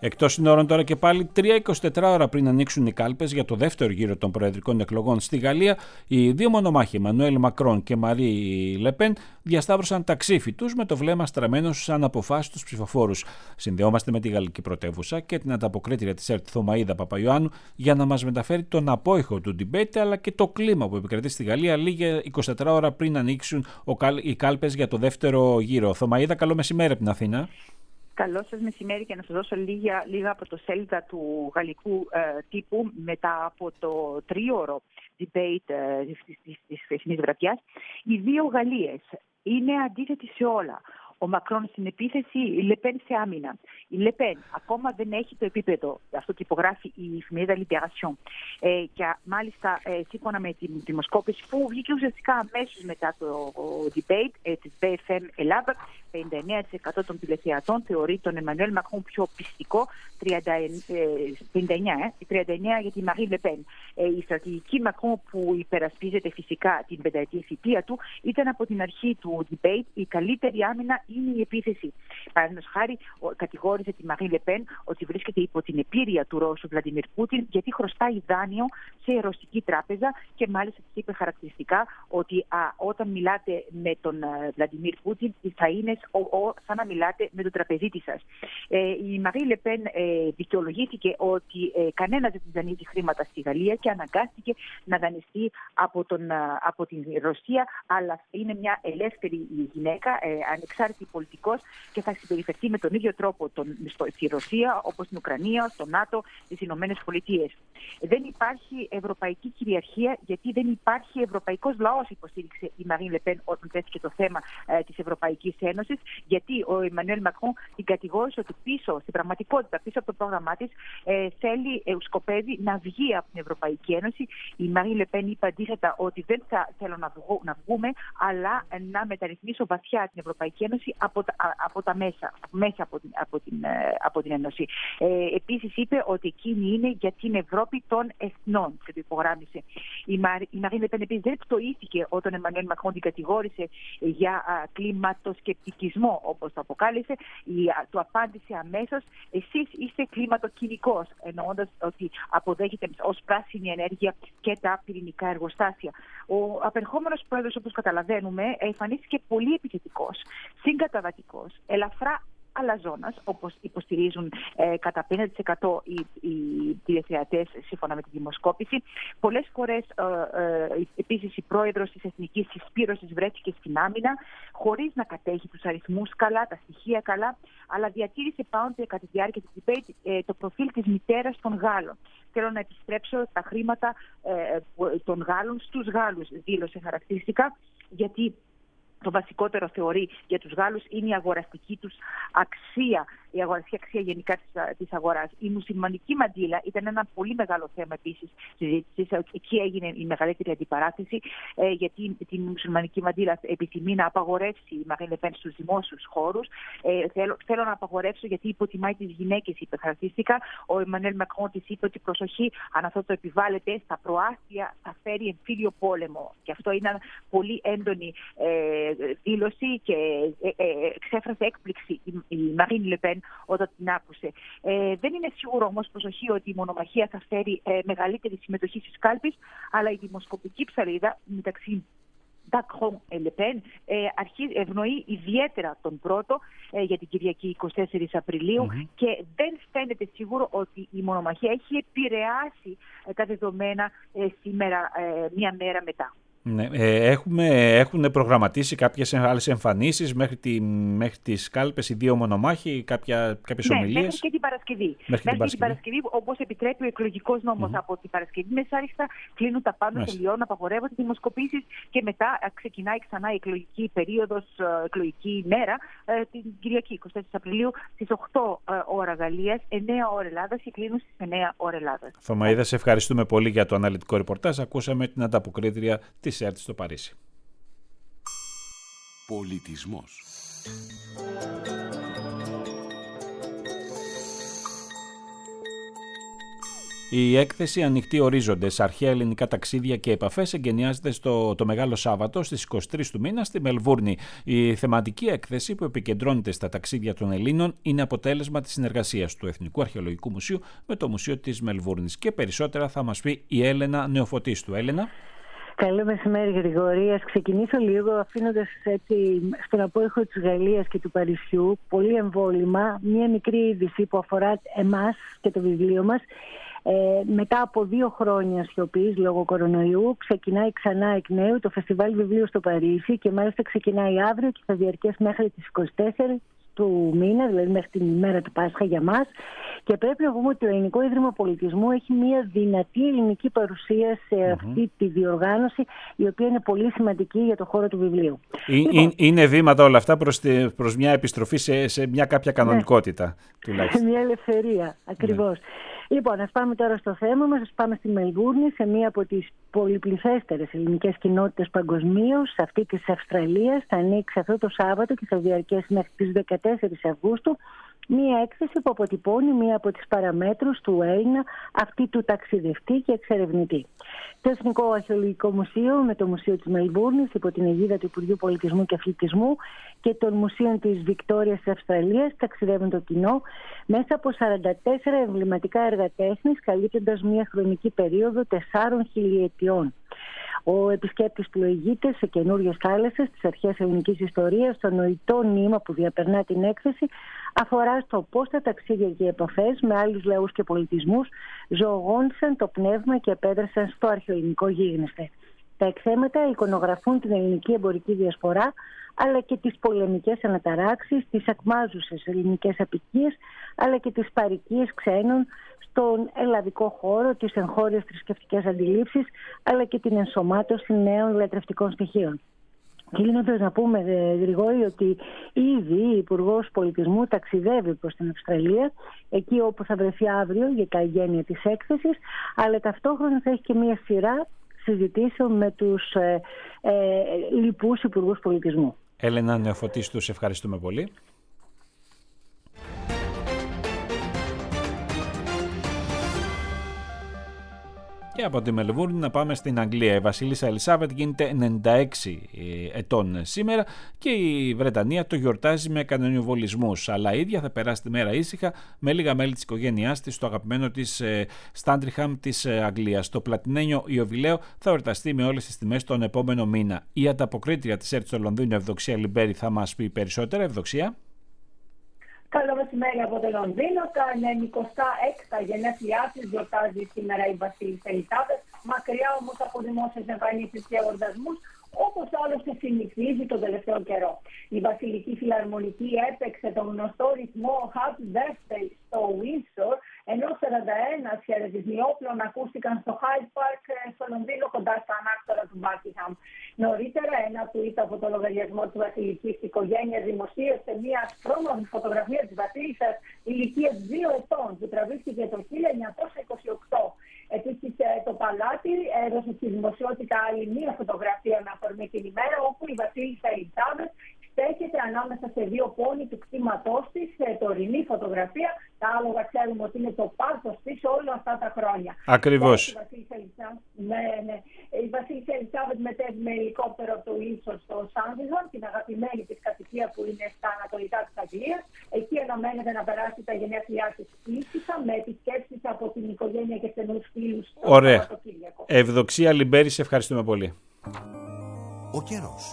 Εκτός συνόρων τώρα και πάλι 3-24 ώρα πριν ανοίξουν οι κάλπες για το δεύτερο γύρο των προεδρικών εκλογών στη Γαλλία, οι δύο μονομάχοι Εμμανουέλ Μακρόν και Μαρί Λεπέν διασταύρωσαν τα ξύφη τους με το βλέμμα στραμμένο στους αναποφάσιστους ψηφοφόρους. Συνδεόμαστε με τη γαλλική πρωτεύουσα και την ανταποκρίτρια της ΕΡΤ Θωμαΐδα Παπαϊωάννου για να μας μεταφέρει τον απόϊχο του debate αλλά και το κλίμα που επικρατεί στη Γαλλία λίγα 24 ώρα πριν ανοίξουν οι κάλπες για το δεύτερο γύρο. Θωμαΐδα, καλό μεσημέρι από την Αθήνα. Καλό σας μεσημέρι και να σας δώσω λίγα από το σέλιδα του γαλλικού τύπου μετά από το τρίωρο debate της χθεσινής βραδιάς. Οι δύο Γαλλίες είναι αντίθετοι σε όλα. Ο Μακρόν στην επίθεση, η Λεπέν σε άμυνα. Η Λεπέν ακόμα δεν έχει το επίπεδο, αυτό που υπογράφει η εφημερίδα Libération. Και μάλιστα σύμφωνα με τη δημοσκόπηση που βγήκε ουσιαστικά αμέσως μετά το debate της BFM Ελλάδα, 59% των τηλεθεατών θεωρεί τον Εμμανουέλ Μακρόν πιο πιστικό, 39% για τη Μαρί Λεπέν. Η στρατηγική Μακρόν που υπερασπίζεται φυσικά την πενταετή θητεία του ήταν από την αρχή του debate η καλύτερη άμυνα είναι η επίθεση. Παραδείγματος χάρη, κατηγόρησε τη Μαρί Λεπέν ότι βρίσκεται υπό την επίρρεια του Ρώσου Βλαντιμίρ Πούτιν γιατί χρωστάει δάνειο σε ρωσική τράπεζα και μάλιστα της είπε χαρακτηριστικά ότι όταν μιλάτε με τον Βλαντιμίρ Πούτιν θα είναι σαν να μιλάτε με τον τραπεζίτη σας. Η Μαρί Λεπέν δικαιολογήθηκε ότι κανένας δεν της δανείζει χρήματα στη Γαλλία και αναγκάστηκε να δανειστεί από την Ρωσία, αλλά είναι μια ελεύθερη γυναίκα, ανεξάρτητη πολιτικός και θα συμπεριφερθεί με τον ίδιο τρόπο στη Ρωσία όπως στην Ουκρανία, στο ΝΑΤΟ, στις Ηνωμένες Πολιτείες. Δεν υπάρχει ευρωπαϊκή κυριαρχία γιατί δεν υπάρχει ευρωπαϊκός λαός, υποστήριξε η Μαρί Λεπέν όταν τέθηκε το θέμα της Ευρωπαϊκής Ένωσης, γιατί ο Εμμανουέλ Μακρόν την κατηγόρησε ότι στην πραγματικότητα, πίσω από το πρόγραμμά της, σκοπεύει να βγει από την Ευρωπαϊκή Ένωση. Η Μαρί Λεπέν είπε αντίθετα ότι δεν θέλω να βγούμε, αλλά να μεταρρυθμίσω βαθιά την Ευρωπαϊκή Ένωση από τα μέσα από την Ένωση. Επίσης είπε ότι εκείνη είναι για την Ευρώπη των εθνών και το υπογράμμισε. Η Μαρί Λεπέν επίσης δεν πτωήθηκε όταν ο Εμμανουέλ Μακρόν την κατηγόρησε για κλιματοσκεπτικισμό όπως το αποκάλεσε. Του απάντησε αμέσως, εσείς είστε κλιματοκοινικός, εννοώντας ότι αποδέχεται ως πράσινη ενέργεια και τα πυρηνικά εργοστάσια. Ο απερχόμενος πρόεδρος, όπως καταλαβαίνουμε, εμφανίστηκε πολύ επιθετικός, συγκαταβατικός, ελαφρά αλαζόνας, όπως υποστηρίζουν κατά 50% οι τηλεθεατές σύμφωνα με τη δημοσκόπηση. Πολλές φορές επίσης η πρόεδρος της Εθνικής Συσπήρωσης βρέθηκε στην άμυνα, χωρίς να κατέχει τους αριθμούς καλά, τα στοιχεία καλά, αλλά διατήρησε πάντοτε κατά τη διάρκεια του debate το προφίλ της μητέρας των Γάλλων. Θέλω να επιστρέψω τα χρήματα των Γάλλων στους Γάλλους, δήλωσε χαρακτηριστικά, γιατί το βασικότερο θεωρεί για τους Γάλλους είναι η αγοραστική τους αξία, η αγοραστική αξία γενικά της αγοράς. Η μουσουλμανική μαντήλα ήταν ένα πολύ μεγάλο θέμα επίσης συζήτησης. Εκεί έγινε η μεγαλύτερη αντιπαράθεση, γιατί τη μουσουλμανική μαντήλα επιθυμεί να απαγορεύσει η Μαρί Λεπέν στους δημόσιους χώρους. Θέλω να απαγορεύσω γιατί υποτιμάει τις γυναίκες, είπε χαρακτηριστικά. Ο Εμμανουέλ Μακρόν της είπε ότι προσοχή, αν αυτό το επιβάλλεται στα προάστια θα φέρει εμφύλιο πόλεμο. Και αυτό είναι πολύ έντονη δήλωση και εξέφρασε έκπληξη η Μαρίν Λεπέν όταν την άκουσε. Δεν είναι σίγουρο όμως, προσοχή, ότι η μονομαχία θα φέρει μεγαλύτερη συμμετοχή στις κάλπες, αλλά η δημοσκοπική ψαλίδα μεταξύ Macron και Λεπέν ευνοεί ιδιαίτερα τον πρώτο για την Κυριακή 24 Απριλίου και δεν φαίνεται σίγουρο ότι η μονομαχία έχει επηρεάσει τα δεδομένα σήμερα, μία μέρα μετά. Ναι, έχουν προγραμματίσει κάποιες άλλες εμφανίσεις μέχρι τις κάλπες, οι δύο μονομάχοι, κάποιες ομιλίες. Μέχρι και την Παρασκευή. Μέχρι την Παρασκευή, όπως επιτρέπει ο εκλογικός νόμος. Από την Παρασκευή μεσάριχτα κλείνουν τα πάντα, τελειώνουν, απαγορεύονται δημοσκοπήσεις και μετά ξεκινάει ξανά η εκλογική περίοδος, εκλογική ημέρα, την Κυριακή 24 Απριλίου στις 8 ώρα Γαλλίας, 9 ώρα Ελλάδας και κλείνουν στις 9 ώρα Ελλάδας. Θωμαΐδα, σε ευχαριστούμε πολύ για το αναλυτικό ρεπορτάζ. Ακούσαμε την ανταποκρίτρια της ΕΡΤ στο Παρίσι. Πολιτισμός. Η έκθεση «Ανοιχτοί ορίζοντες, αρχαία ελληνικά ταξίδια και επαφές» εγκαινιάζεται το Μεγάλο Σάββατο στις 23 του μήνα στη Μελβούρνη. Η θεματική έκθεση που επικεντρώνεται στα ταξίδια των Ελλήνων είναι αποτέλεσμα της συνεργασίας του Εθνικού Αρχαιολογικού Μουσείου με το Μουσείο της Μελβούρνης. Και περισσότερα θα μας πει η Έλενα Νεοφωτίστου. Έλενα. Καλό μεσημέρι, Γρηγορία. Ας ξεκινήσω λίγο αφήνοντας έτσι στον απόϊχο της Γαλλίας και του Παρισιού πολύ εμβόλυμα μία μικρή είδηση που αφορά εμάς και το βιβλίο μας. Μετά από 2 χρόνια σιωπής λόγω κορονοϊού ξεκινάει ξανά εκ νέου το Φεστιβάλ Βιβλίου στο Παρίσι και μάλιστα ξεκινάει αύριο και θα διαρκέσει μέχρι τις 24 του μήνα, δηλαδή μέχρι την ημέρα του Πάσχα για μας. Και πρέπει να πούμε ότι το Ελληνικό Ίδρυμα Πολιτισμού έχει μια δυνατή ελληνική παρουσία σε αυτή τη διοργάνωση, η οποία είναι πολύ σημαντική για το χώρο του βιβλίου. Είναι βήματα όλα αυτά προς μια επιστροφή σε μια κάποια κανονικότητα, τουλάχιστον. Μια ελευθερία, ακριβώς. Λοιπόν, ας πάμε τώρα στο θέμα μας. Ας πάμε στη Μελβούρνη, σε μία από τις πολυπληθέστερες ελληνικές κοινότητες παγκοσμίως, αυτή της Αυστραλίας. Θα ανοίξει αυτό το Σάββατο και θα διαρκέσει μέχρι τις 14 Αυγούστου. Μία έκθεση που αποτυπώνει μία από τις παραμέτρους του Έλληνα, αυτή του ταξιδευτή και εξερευνητή. Το Εθνικό Αρχαιολογικό Μουσείο με το Μουσείο της Μελβούρνης υπό την αιγίδα του Υπουργείου Πολιτισμού και Αθλητισμού και των Μουσείων της Βικτόριας της Αυστραλίας ταξιδεύουν το κοινό μέσα από 44 εμβληματικά έργα τέχνης, καλύπτοντας μία χρονική περίοδο 4 χιλιετιών. Ο επισκέπτης πλοηγείται σε καινούριες θάλασσες της αρχαίας ελληνικής ιστορίας. Το νοητό νήμα που διαπερνά την έκθεση αφορά στο πώς τα ταξίδια και οι επαφές με άλλους λαούς και πολιτισμούς ζωογόνησαν το πνεύμα και επέδρασαν στο αρχαιοελληνικό γίγνεσθε. Τα εκθέματα εικονογραφούν την ελληνική εμπορική διασπορά, αλλά και τις πολεμικές αναταράξεις, τις ακμάζουσες ελληνικές απικίες, αλλά και τις παροικίες ξένων στον ελλαδικό χώρο, τις εγχώριες θρησκευτικές αντιλήψεις, αλλά και την ενσωμάτωση νέων λατρευτικών στοιχείων. Κλείνοντας να πούμε, Γρηγόρη, ότι ήδη η Υπουργός Πολιτισμού ταξιδεύει προς την Αυστραλία, εκεί όπου θα βρεθεί αύριο για τα εγγένεια της έκθεσης, αλλά ταυτόχρονα θα έχει και μία σειρά συζητήσεων με τους λοιπούς Υπουργούς Πολιτισμού. Έλενα Νεοφωτίστου, σε ευχαριστούμε πολύ. Και από τη Μελβούρνη να πάμε στην Αγγλία. Η Βασίλισσα Ελισάβετ γίνεται 96 ετών σήμερα και η Βρετανία το γιορτάζει με κανονιοβολισμούς. Αλλά η ίδια θα περάσει τη μέρα ήσυχα με λίγα μέλη της οικογένειάς της στο αγαπημένο της Στάντριχαμ της Αγγλίας. Το πλατινένιο Ιωβιλέο θα εορταστεί με όλες τις τιμές τον επόμενο μήνα. Η ανταποκρίτρια της ΕΡΤ στο Λονδίνο, Ευδοξία Λιμπέρη, θα μας πει περισσότερα. Ευδοξία. Καλό μεσημέρι από το Λονδίνο. Τα 96 γενέθλιά της γιορτάζει σήμερα η Βασίλισσα Ελισάβετ, μακριά όμως από δημόσιες εμφανίσεις και εορτασμούς, όπως άλλωστε συνηθίζει τον τελευταίο καιρό. Η Βασιλική Φιλαρμονική έπαιξε τον γνωστό ρυθμό Happy Birthday στο Windsor, ενώ 41 χαιρετισμιόπλων ακούστηκαν στο Hyde Park στο Λονδίνο κοντά στα ανάκτορα του Buckingham. Νωρίτερα, ένα tweet από το λογαριασμό της βασιλικής οικογένειας δημοσίευσε μια ασπρόμαυρη φωτογραφία της Βασίλισσας ηλικίας 2 ετών που τραβήχθηκε το 1928. Επίσης, το παλάτι έδωσε στη δημοσιότητα άλλη μία φωτογραφία με αφορμή την ημέρα, όπου η Βασίλισσα Ελισάβετ στέκεται ανάμεσα σε 2 πόνοι του κτήματός της, τωρινή φωτογραφία. Τα άλογα ξέρουμε ότι είναι το πάθος της όλα αυτά τα χρόνια. Ακριβώς. Η Βασίλισσα Ελισάβετ μετέβη με ελικόπτερο από το Windsor στο Σάνδιζον, την αγαπημένη της κατοικία που είναι στα ανατολικά της Αγγλίας. Εκεί αναμένεται να περάσει τα γενέθλιά της ήσυχα, με επισκέψεις από την οικογένεια και στενούς φίλους. Ωραία. Ευδοξία Λιμπέρη, σε ευχαριστούμε πολύ. Ο καιρός.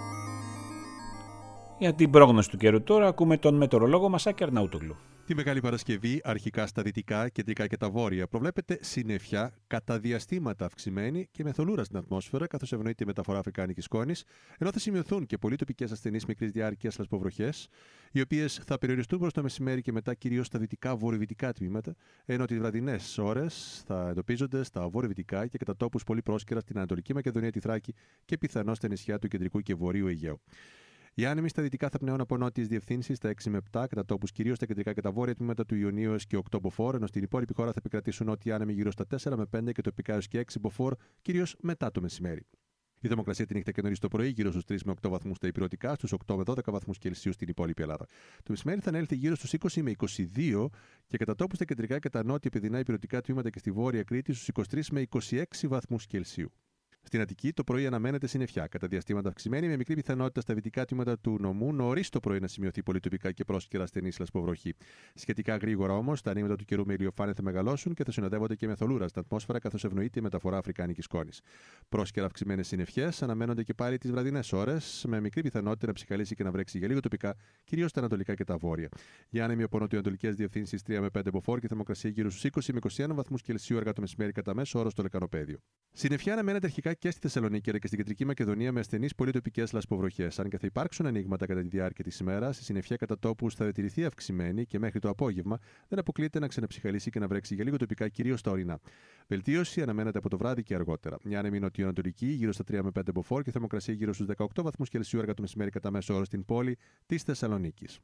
Για την πρόγνωση του καιρού τώρα ακούμε τον μετεωρολόγο Μασάκη Αρναούτογλου. Τη Μεγάλη Παρασκευή, αρχικά στα δυτικά, κεντρικά και τα βόρεια, προβλέπεται συννεφιά, κατά διαστήματα αυξημένη και μεθολούρα στην ατμόσφαιρα, καθώς ευνοείται η μεταφορά αφρικάνικης σκόνης, ενώ θα σημειωθούν και πολύ τοπικές ασθενείς μικρής διάρκειας λασποβροχές, οι οποίες θα περιοριστούν προς το μεσημέρι και μετά κυρίως στα δυτικά βορειοδυτικά τμήματα, ενώ τις βραδινές ώρες θα εντοπίζονται στα βορειοδυτικά και κατά τόπους πολύ πρόσκαιρα στην Ανατολική Μακεδονία, τη Θράκη και πιθανώς στα νησιά του κεντρικού και βορείου Αιγαίου. Οι άνεμοι στα δυτικά θα πνέουν από νότιες διευθύνσεις στα 6 με 7, κατά τόπους κυρίως στα κεντρικά και τα βόρεια τμήματα του Ιωνίου έως και 8 μποφόρ, ενώ στην υπόλοιπη χώρα θα επικρατήσουν νότιοι άνεμοι γύρω στα 4 με 5 και τοπικά έως και 6 μποφόρ, κυρίως μετά το μεσημέρι. Η θερμοκρασία τη νύχτα και νωρίς το πρωί γύρω στους 3 με 8 βαθμούς τα υπηρετικά, στους 8 με 12 βαθμούς Κελσίου στην υπόλοιπη Ελλάδα. Το μεσημέρι θα ανέλθει γύρω στους 20 με 22 και κατά τόπου στα κεντρικά και τα νότια παιδινά υπηρετικά τμήματα και στη βόρεια Κρήτη στους 23 με 26 βαθμούς Κελσίου. Στην Αττική το πρωί αναμένεται συννεφιά, κατά διαστήματα αυξημένη, με μικρή πιθανότητα στα δυτικά τμήματα του νομού νωρίς το πρωί να σημειωθεί πολυτοπικά και πρόσκαιρα στενή λασποβροχή. Σχετικά γρήγορα όμως, τα ανοίγματα του καιρού με ηλιοφάνεια θα μεγαλώσουν και θα συνοδεύονται και με θολούρα στην ατμόσφαιρα, καθώς ευνοείται η μεταφορά αφρικάνικης σκόνης. Πρόσκαιρα αυξημένες συννεφιές αναμένονται και πάλι τις βραδινές ώρες, με μικρή πιθανότητα να ψυχαλίσει και να βρέξει για λίγο τοπικά, κυρίως στα ανατολικά και τα βόρεια. Για άνεμοι από νοτιοανατολικές διευθύνσεις 3 με 5 μποφόρ και θερμοκρασία γύρω στους 20 με 21 βαθμούς Κελσίου αργά το μεσημέρι κατά μέσο όρο στο λεκανοπέδιο. Συννεφιά αναμένεται αρχικά και στη Θεσσαλονίκη αλλά και στην κεντρική Μακεδονία με ασθενείς πολυτοπικές λασποβροχές. Αν και θα υπάρξουν ανοίγματα κατά τη διάρκεια της ημέρας, η συννεφιά κατά τόπους θα διατηρηθεί αυξημένη και μέχρι το απόγευμα δεν αποκλείεται να ξαναψυχαλίσει και να βρέξει για λίγο τοπικά, κυρίως στα ορεινά. Βελτίωση αναμένεται από το βράδυ και αργότερα. Μια άνεμη νοτιοανατολική γύρω στα 3 με 5 μποφόρ και θερμοκρασία γύρω στους 18 βαθμούς Κελσίου αργά το μεσημέρι κατά μέσο όρο στην πόλη της Θεσσαλονίκης.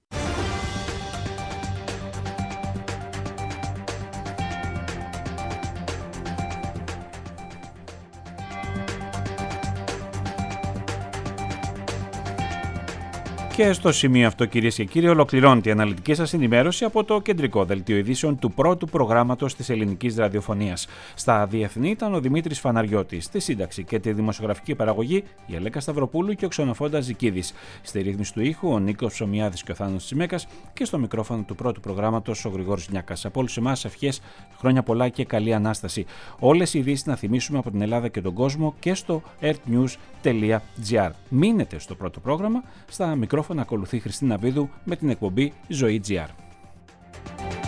Και στο σημείο αυτό, κυρίες και κύριοι, ολοκληρώνεται η αναλυτική σας ενημέρωση από το κεντρικό δελτίο ειδήσεων του πρώτου προγράμματος της ελληνικής ραδιοφωνίας. Στα διεθνή ήταν ο Δημήτρης Φαναριώτης, στη σύνταξη και τη δημοσιογραφική παραγωγή η Ελέκα Σταυροπούλου και ο Ξενοφώντας Ζικίδης. Στη ρύθμιση του ήχου ο Νίκος Ψωμιάδης και ο Θάνος Τσιμέκας και στο μικρόφωνο του πρώτου προγράμματος ο Γρηγόρης Νιάκας. Από όλους εμάς ευχές, χρόνια πολλά και καλή Ανάσταση. Όλες οι ειδήσεις να θυμίσουμε από την Ελλάδα και τον κόσμο και στο earthnews.gr. Μείνετε στο πρώτο πρόγραμμα, στα μικρόφωνα ακολουθεί Χριστίνα Βίδου με την εκπομπή Ζωή GR.